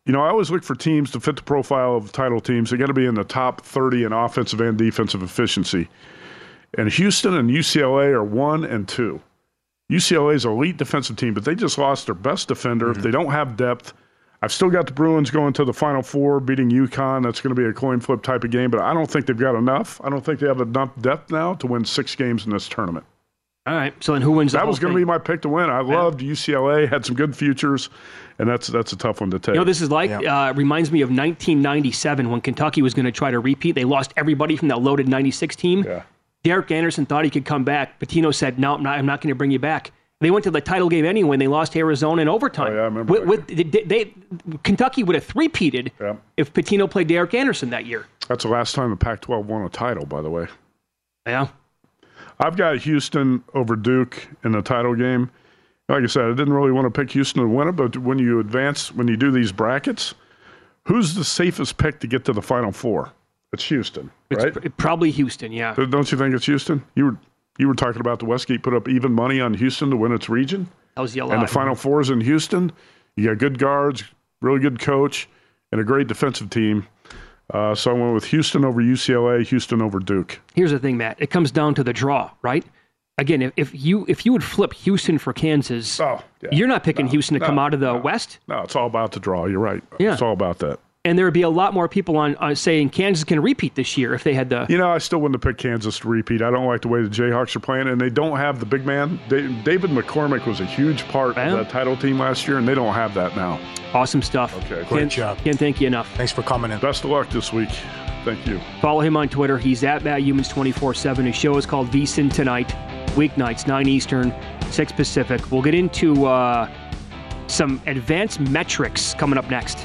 Speaker 7: you know, I always look for teams to fit the profile of title teams. They got to be in the top thirty in offensive and defensive efficiency. And Houston and U C L A are one and two. U C L A is an elite defensive team, but they just lost their best defender. Mm-hmm. If they don't have depth, I've still got the Bruins going to the Final Four, beating UConn. That's going to be a coin flip type of game, but I don't think they've got enough. I don't think they have enough depth now to win six games in this tournament.
Speaker 1: All right, so then who wins the
Speaker 7: That
Speaker 1: whole
Speaker 7: was going to
Speaker 1: thing?
Speaker 7: be my pick to win. I
Speaker 1: Yeah.
Speaker 7: loved U C L A, had some good futures, and that's that's a tough one to take.
Speaker 1: You know, this is like,
Speaker 6: Yeah.
Speaker 1: uh, reminds me of nineteen ninety-seven when Kentucky was going to try to repeat. They lost everybody from that loaded ninety-six team.
Speaker 7: Yeah.
Speaker 1: Derek Anderson thought he could come back. Pitino said, no, I'm not, I'm not going to bring you back. They went to the title game anyway, and they lost to Arizona in overtime.
Speaker 7: Oh, yeah, I remember
Speaker 1: With,
Speaker 7: that
Speaker 1: with, they, they, Kentucky would have three-peated
Speaker 7: Yeah.
Speaker 1: if Pitino played Derek Anderson that year.
Speaker 7: That's the last time the Pac twelve won a title, by the way.
Speaker 1: Yeah.
Speaker 7: I've got Houston over Duke in the title game. Like I said, I didn't really want to pick Houston to win it, but when you advance, when you do these brackets, who's the safest pick to get to the Final Four? It's Houston,
Speaker 1: It's
Speaker 7: right?
Speaker 1: pr- probably Houston, yeah.
Speaker 7: Don't you think it's Houston? You were you were talking about the Westgate put up even money on Houston to win its region,
Speaker 1: That was the
Speaker 7: and
Speaker 1: alarm.
Speaker 7: the Final Four is in Houston. You got good guards, really good coach, and a great defensive team. Uh, so I went with Houston over U C L A, Houston over Duke.
Speaker 1: Here's the thing, Matt. It comes down to the draw, right? Again, if, if you if you would flip Houston for Kansas,
Speaker 7: Oh, yeah.
Speaker 1: you're not picking
Speaker 7: No,
Speaker 1: Houston to
Speaker 7: no,
Speaker 1: come out of the
Speaker 7: no.
Speaker 1: West.
Speaker 7: No, it's all about the draw. You're right.
Speaker 1: Yeah.
Speaker 7: It's all about that.
Speaker 1: And there would be a lot more people on, on saying Kansas can repeat this year if they had the.
Speaker 7: You know, I still wouldn't have picked Kansas to repeat. I don't like the way the Jayhawks are playing, and they don't have the big man. They, David McCormick was a huge part
Speaker 1: Yeah.
Speaker 7: of that title team last year, and they don't have that now.
Speaker 1: Awesome stuff.
Speaker 7: Okay.
Speaker 6: Great
Speaker 1: Can't,
Speaker 6: job.
Speaker 1: Can't thank you enough.
Speaker 6: Thanks for coming in.
Speaker 7: Best of luck this week. Thank you.
Speaker 1: Follow him on Twitter. He's at Matt Humans twenty-four seven. His show is called V S I N Tonight, weeknights, nine Eastern, six Pacific. We'll get into uh, some advanced metrics coming up next.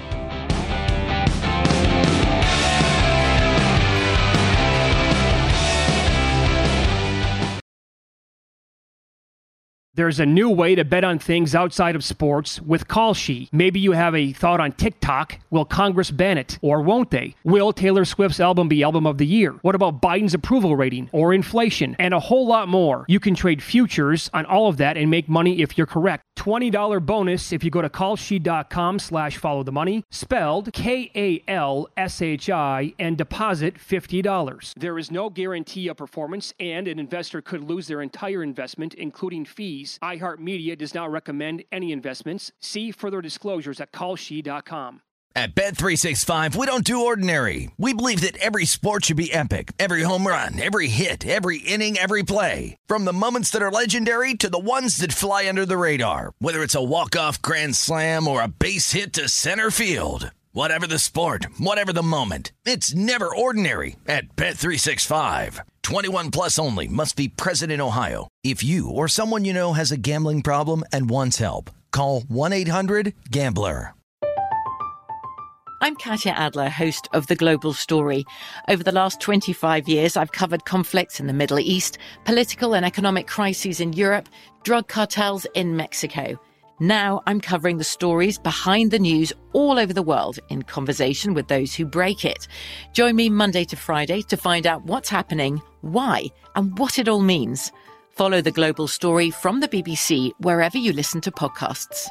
Speaker 1: There's a new way to bet on things outside of sports with Kalshi. Maybe you have a thought on TikTok. Will Congress ban it? Or won't they? Will Taylor Swift's album be Album of the Year? What about Biden's approval rating or inflation? And a whole lot more. You can trade futures on all of that and make money if you're correct. twenty dollars bonus if you go to kalshi.com slash follow the money, spelled K A L S H I, and deposit fifty dollars. There is no guarantee of performance, and an investor could lose their entire investment, including fees. iHeartMedia does not recommend any investments. See further disclosures at kalshi dot com.
Speaker 2: At Bet three sixty-five, we don't do ordinary. We believe that every sport should be epic. Every home run, every hit, every inning, every play. From the moments that are legendary to the ones that fly under the radar. Whether it's a walk-off grand slam or a base hit to center field. Whatever the sport, whatever the moment, it's never ordinary at Bet three sixty-five. twenty-one plus only. Must be present in Ohio. If you or someone you know has a gambling problem and wants help, call one eight hundred gambler.
Speaker 3: I'm Katya Adler, host of The Global Story. Over the last twenty-five years, I've covered conflicts in the Middle East, political and economic crises in Europe, drug cartels in Mexico. Now I'm covering the stories behind the news all over the world in conversation with those who break it. Join me Monday to Friday to find out what's happening, why, and what it all means. Follow The Global Story from the B B C wherever you listen to podcasts.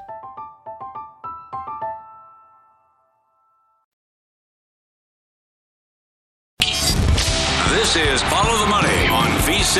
Speaker 5: This is Follow the Money on V S I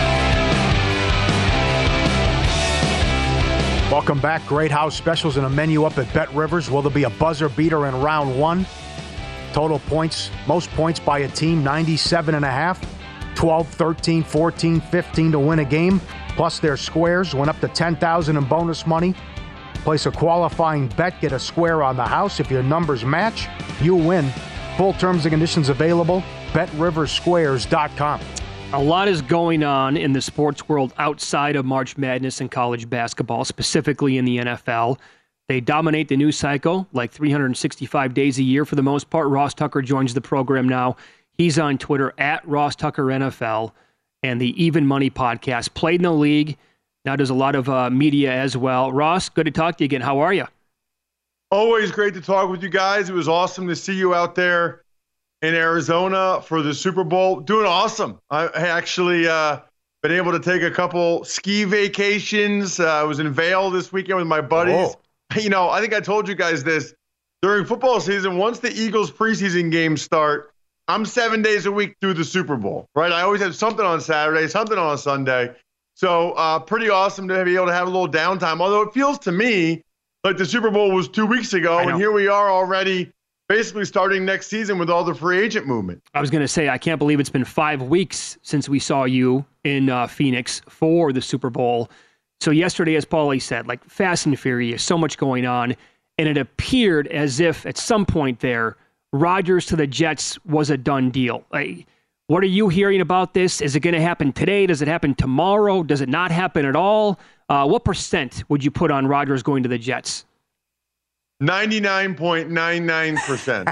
Speaker 5: N.
Speaker 6: Welcome back. Great house specials and a menu up at Bet Rivers. Will there be a buzzer beater in round one? Total points, most points by a team, ninety-seven and a half. twelve, thirteen, fourteen, fifteen to win a game. Plus their squares went up to ten thousand in bonus money. Place a qualifying bet, get a square on the house. If your numbers match, you win. Full terms and conditions available. bet rivers squares dot com.
Speaker 1: A lot is going on in the sports world outside of March Madness and college basketball, specifically in the N F L. They dominate the news cycle like three hundred sixty-five days a year for the most part. Ross Tucker joins the program now. He's on Twitter at Ross Tucker N F L and the Even Money podcast. Played in the league. Now does a lot of uh, media as well. Ross, good to talk to you again. How are you?
Speaker 8: Always great to talk with you guys. It was awesome to see you out there in Arizona for the Super Bowl. Doing awesome. I actually uh, been able to take a couple ski vacations. Uh, I was in Vail this weekend with my buddies.
Speaker 6: Oh.
Speaker 8: You know, I think I told you guys this. during football season, once the Eagles preseason games start, I'm seven days a week through the Super Bowl, right? I always have something on Saturday, something on Sunday. So uh, pretty awesome to be able to have a little downtime, although it feels to me like the Super Bowl was two weeks ago, and here we are already basically starting next season with all the free agent movement.
Speaker 1: I was going to say, I can't believe it's been five weeks since we saw you in uh, Phoenix for the Super Bowl. So yesterday, as Paulie said, like fast and furious, so much going on. And it appeared as if at some point there, Rodgers to the Jets was a done deal. Like, what are you hearing about this? Is it going to happen today? Does it happen tomorrow? Does it not happen at all? Uh, what percent would you put on Rodgers going to the Jets?
Speaker 8: ninety-nine point nine nine percent.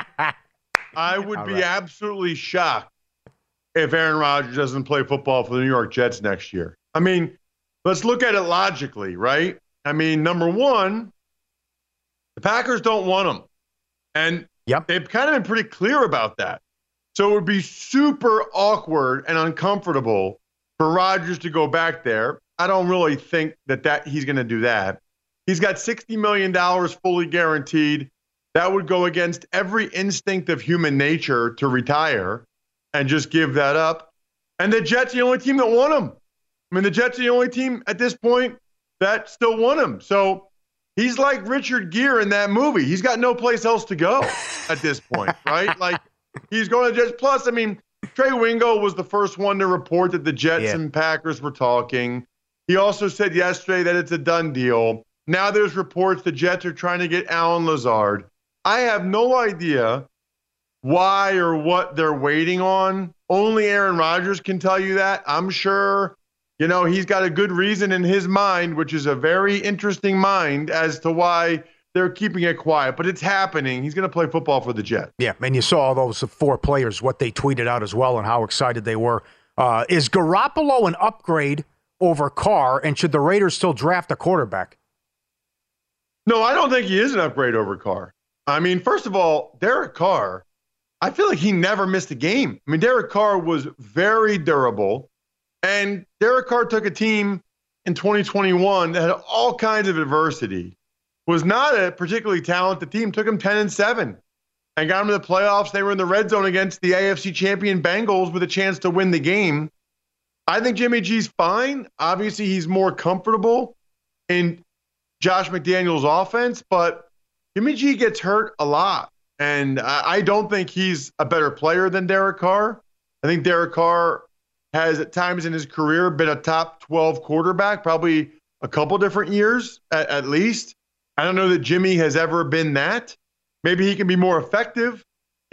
Speaker 8: I would All be right. absolutely shocked if Aaron Rodgers doesn't play football for the New York Jets next year. I mean, let's look at it logically, right? I mean, number one, the Packers don't want him. And yep. they've kind of been pretty clear about that. So it would be super awkward and uncomfortable for Rodgers to go back there. I don't really think that, that he's going to do that. He's got sixty million dollars fully guaranteed. That would go against every instinct of human nature to retire and just give that up. And the Jets are the only team that want him. I mean, the Jets are the only team at this point that still want him. So he's like Richard Gere in that movie. He's got no place else to go at this point, right? Like, he's going to Jets. Plus, I mean, Trey Wingo was the first one to report that the Jets yeah. and Packers were talking. He also said yesterday that it's a done deal. Now there's reports the Jets are trying to get Allen Lazard. I have no idea why or what they're waiting on. Only Aaron Rodgers can tell you that. I'm sure, you know, he's got a good reason in his mind, which is a very interesting mind as to why they're keeping it quiet. But it's happening. He's going to play football for the Jets.
Speaker 6: Yeah, and you saw all those four players, what they tweeted out as well and how excited they were. Uh, is Garoppolo an upgrade over Carr, and should the Raiders still draft a quarterback?
Speaker 8: No, I don't think he is an upgrade over Carr. I mean, first of all, Derek Carr, I feel like he never missed a game. I mean, Derek Carr was very durable, and Derek Carr took a team in twenty twenty-one that had all kinds of adversity, was not a particularly talented team, took them ten and seven, and got them to the playoffs. They were in the red zone against the A F C champion Bengals with a chance to win the game. I think Jimmy G's fine. Obviously, he's more comfortable in Josh McDaniels' offense, but Jimmy G gets hurt a lot. And I, I don't think he's a better player than Derek Carr. I think Derek Carr has at times in his career been a top twelve quarterback, probably a couple different years at, at least. I don't know that Jimmy has ever been that. Maybe he can be more effective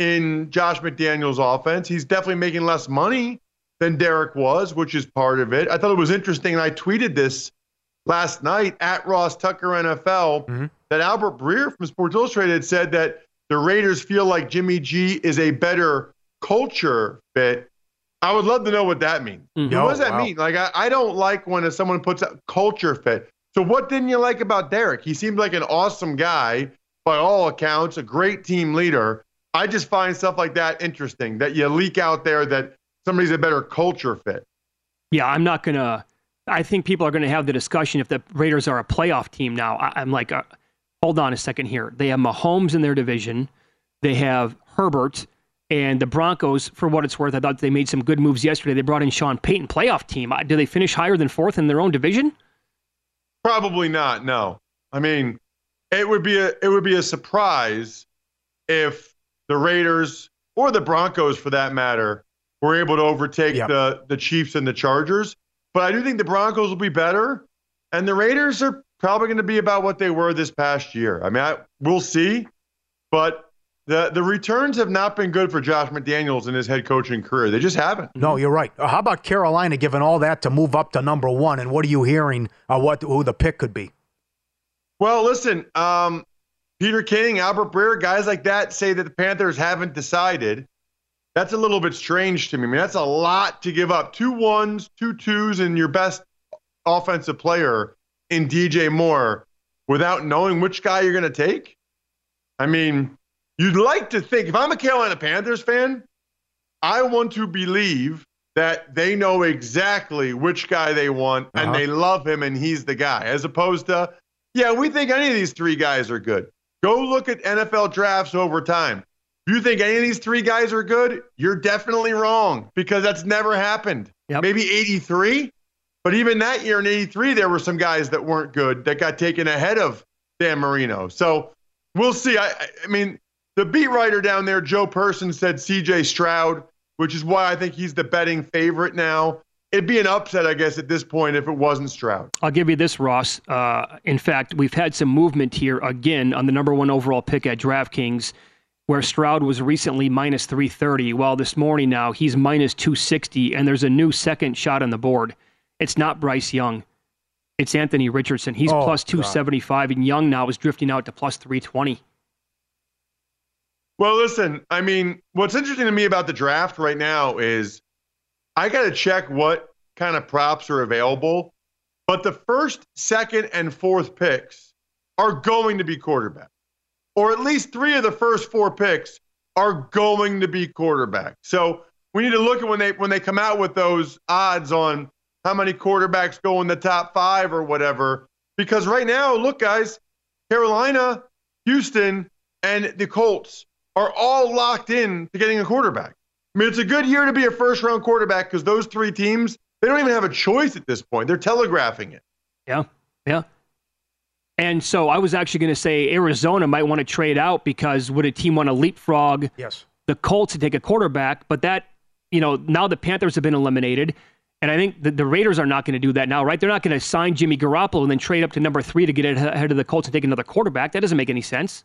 Speaker 8: in Josh McDaniels' offense. He's definitely making less money than Derek was, which is part of it. I thought it was interesting, and I tweeted this last night at Ross Tucker N F L, mm-hmm. that Albert Breer from Sports Illustrated said that the Raiders feel like Jimmy G is a better culture fit. I would love to know what that means. Mm-hmm. What does that wow. mean? Like, I, I don't like when someone puts a culture fit. So what didn't you like about Derek? He seemed like an awesome guy, by all accounts, a great team leader. I just find stuff like that interesting, that you leak out there that somebody's a better culture fit.
Speaker 1: Yeah, I'm not going to – I think people are going to have the discussion if the Raiders are a playoff team now. I, I'm like, uh, hold on a second here. They have Mahomes in their division. They have Herbert. And the Broncos, for what it's worth, I thought they made some good moves yesterday. They brought in Sean Payton, playoff team. Do they finish higher than fourth in their own division?
Speaker 8: Probably not, no. I mean, it would be a it would be a surprise if the Raiders, or the Broncos for that matter, were able to overtake yep. the, the Chiefs and the Chargers. But I do think the Broncos will be better, and the Raiders are probably going to be about what they were this past year. I mean, I, we'll see, but the the returns have not been good for Josh McDaniels in his head coaching career. They just haven't.
Speaker 6: No, you're right. Uh, how about Carolina giving all that to move up to number one, and what are you hearing uh, what who the pick could be?
Speaker 8: Well, listen, um, Peter King, Albert Breer, guys like that say that the Panthers haven't decided. That's a little bit strange to me. I mean, that's a lot to give up. Two ones, two twos, and your best offensive player in D J Moore without knowing which guy you're going to take. I mean, you'd like to think, if I'm a Carolina Panthers fan, I want to believe that they know exactly which guy they want, uh-huh. and they love him, and he's the guy, as opposed to, yeah, we think any of these three guys are good. Go look at N F L drafts over time. If you think any of these three guys are good, you're definitely wrong because that's never happened.
Speaker 1: Yep.
Speaker 8: Maybe eighty-three, but even that year in eighty-three, there were some guys that weren't good that got taken ahead of Dan Marino. So we'll see. I, I mean, the beat writer down there, Joe Person, said C J Stroud, which is why I think he's the betting favorite now. It'd be an upset, I guess, at this point if it wasn't Stroud.
Speaker 1: I'll give you this, Ross. Uh, in fact, we've had some movement here again on the number one overall pick at DraftKings, where Stroud was recently minus three thirty. Well, this morning now, he's minus two sixty, and there's a new second shot on the board. It's not Bryce Young. It's Anthony Richardson. He's
Speaker 6: oh,
Speaker 1: plus two seventy-five, God. And Young now is drifting out to plus three twenty.
Speaker 8: Well, listen, I mean, what's interesting to me about the draft right now is I got to check what kind of props are available, but the first, second, and fourth picks are going to be quarterback. Or at least three of the first four picks are going to be quarterback. So we need to look at when they when they come out with those odds on how many quarterbacks go in the top five or whatever. Because right now, look, guys, Carolina, Houston, and the Colts are all locked in to getting a quarterback. I mean, it's a good year to be a first-round quarterback because those three teams, they don't even have a choice at this point. They're telegraphing it.
Speaker 1: Yeah, yeah. And so I was actually going to say Arizona might want to trade out because would a team want to leapfrog
Speaker 6: yes.
Speaker 1: the Colts to take a quarterback? But that, you know, now the Panthers have been eliminated. And I think the, the Raiders are not going to do that now, right? They're not going to sign Jimmy Garoppolo and then trade up to number three to get ahead of the Colts and take another quarterback. That doesn't make any sense.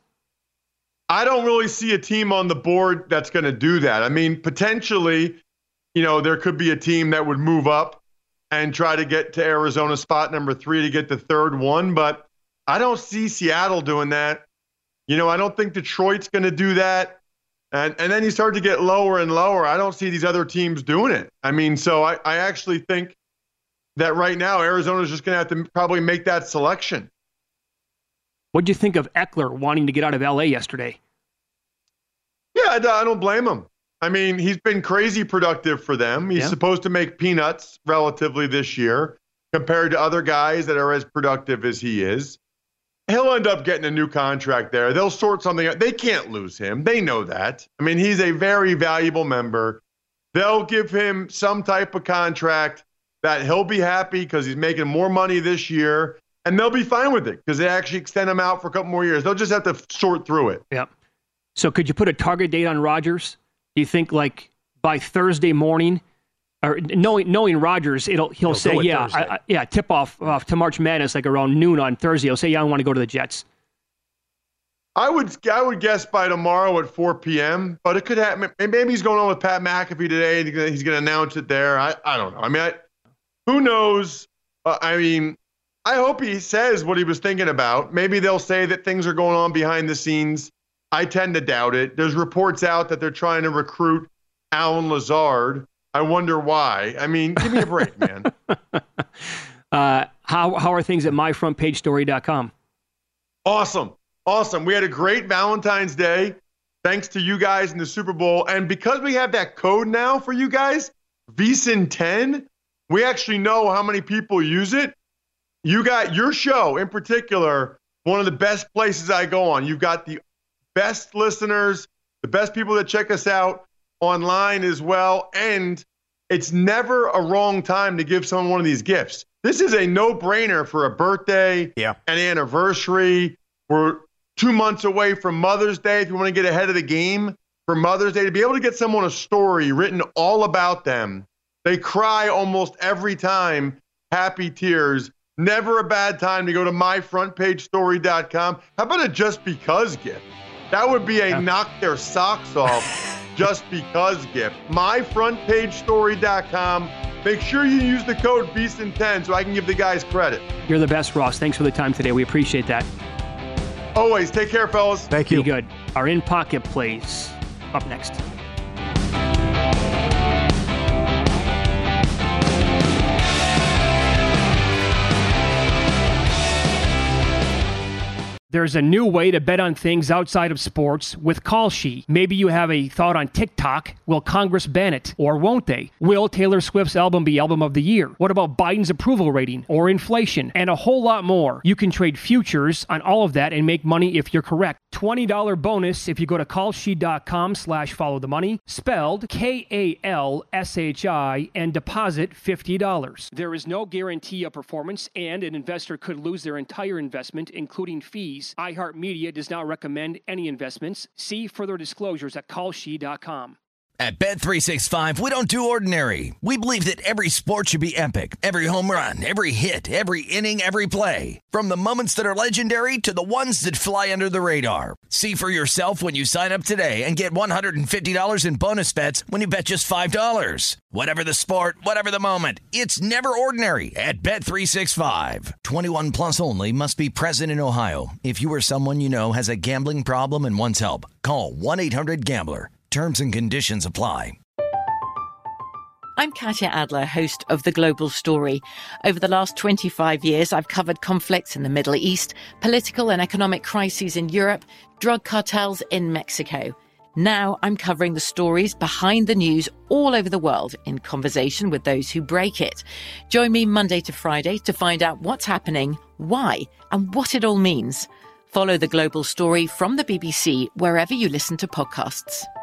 Speaker 8: I don't really see a team on the board that's going to do that. I mean, potentially, you know, there could be a team that would move up and try to get to Arizona spot number three to get the third one, but I don't see Seattle doing that. You know, I don't think Detroit's going to do that. And and then you start to get lower and lower. I don't see these other teams doing it. I mean, so I, I actually think that right now Arizona's just going to have to probably make that selection.
Speaker 1: What do you think of Eckler wanting to get out of L A yesterday?
Speaker 8: Yeah, I, I don't blame him. I mean, he's been crazy productive for them. He's yeah. supposed to make peanuts relatively this year compared to other guys that are as productive as he is. He'll end up getting a new contract there. They'll sort something out. They can't lose him. They know that. I mean, he's a very valuable member. They'll give him some type of contract that he'll be happy because he's making more money this year, and they'll be fine with it because they actually extend him out for a couple more years. They'll just have to sort through it.
Speaker 1: Yeah. So could you put a target date on Rodgers? Do you think like by Thursday morning, or knowing knowing Rodgers, it'll he'll, he'll say, yeah, I, I, yeah, tip off off to March Madness like around noon on Thursday. He'll say, yeah, I want to go to the Jets.
Speaker 8: I would I would guess by tomorrow at four p.m., but it could happen. Maybe he's going on with Pat McAfee today, and he's going to announce it there. I, I don't know. I mean, I, who knows? Uh, I mean, I hope he says what he was thinking about. Maybe they'll say that things are going on behind the scenes. I tend to doubt it. There's reports out that they're trying to recruit Allen Lazard. I wonder why. I mean, give me a break, man.
Speaker 1: uh, how how are things at my front page story dot com?
Speaker 8: Awesome. Awesome. We had a great Valentine's Day thanks to you guys in the Super Bowl. And because we have that code now for you guys, V S I N ten, we actually know how many people use it. You got your show in particular, one of the best places I go on. You've got the best listeners, the best people that check us out online as well. And it's never a wrong time to give someone one of these gifts. This is a no-brainer for a birthday,
Speaker 6: yeah.
Speaker 8: an anniversary. We're two months away from Mother's Day. If you want to get ahead of the game for Mother's Day, to be able to get someone a story written all about them. They cry almost every time, happy tears. Never a bad time to go to my front page story dot com. How about a just because gift? That would be a yeah. knock their socks off just because gift. my front page story dot com. Make sure you use the code V S I N ten so I can give the guys credit.
Speaker 1: You're the best, Ross. Thanks for the time today. We appreciate that.
Speaker 8: Always. Take care, fellas.
Speaker 6: Thank you.
Speaker 1: Be good. Our in-pocket plays up next. There's a new way to bet on things outside of sports with Kalshi. Maybe you have a thought on TikTok. Will Congress ban it? Or won't they? Will Taylor Swift's album be album of the year? What about Biden's approval rating or inflation? And a whole lot more. You can trade futures on all of that and make money if you're correct. twenty dollars bonus if you go to kalshi.com slash follow the money, spelled K A L S H I, and deposit fifty dollars. There is no guarantee of performance, and an investor could lose their entire investment, including fees. iHeartMedia does not recommend any investments. See further disclosures at kalshi dot com.
Speaker 2: At Bet three sixty-five, we don't do ordinary. We believe that every sport should be epic. Every home run, every hit, every inning, every play. From the moments that are legendary to the ones that fly under the radar. See for yourself when you sign up today and get one hundred fifty dollars in bonus bets when you bet just five dollars. Whatever the sport, whatever the moment, it's never ordinary at Bet three sixty-five. twenty-one plus only. Must be present in Ohio. If you or someone you know has a gambling problem and wants help, call one eight hundred gambler. Terms and conditions apply.
Speaker 3: I'm Katya Adler, host of The Global Story. Over the last twenty-five years, I've covered conflicts in the Middle East, political and economic crises in Europe, drug cartels in Mexico. Now I'm covering the stories behind the news all over the world in conversation with those who break it. Join me Monday to Friday to find out what's happening, why, and what it all means. Follow The Global Story from the B B C wherever you listen to podcasts.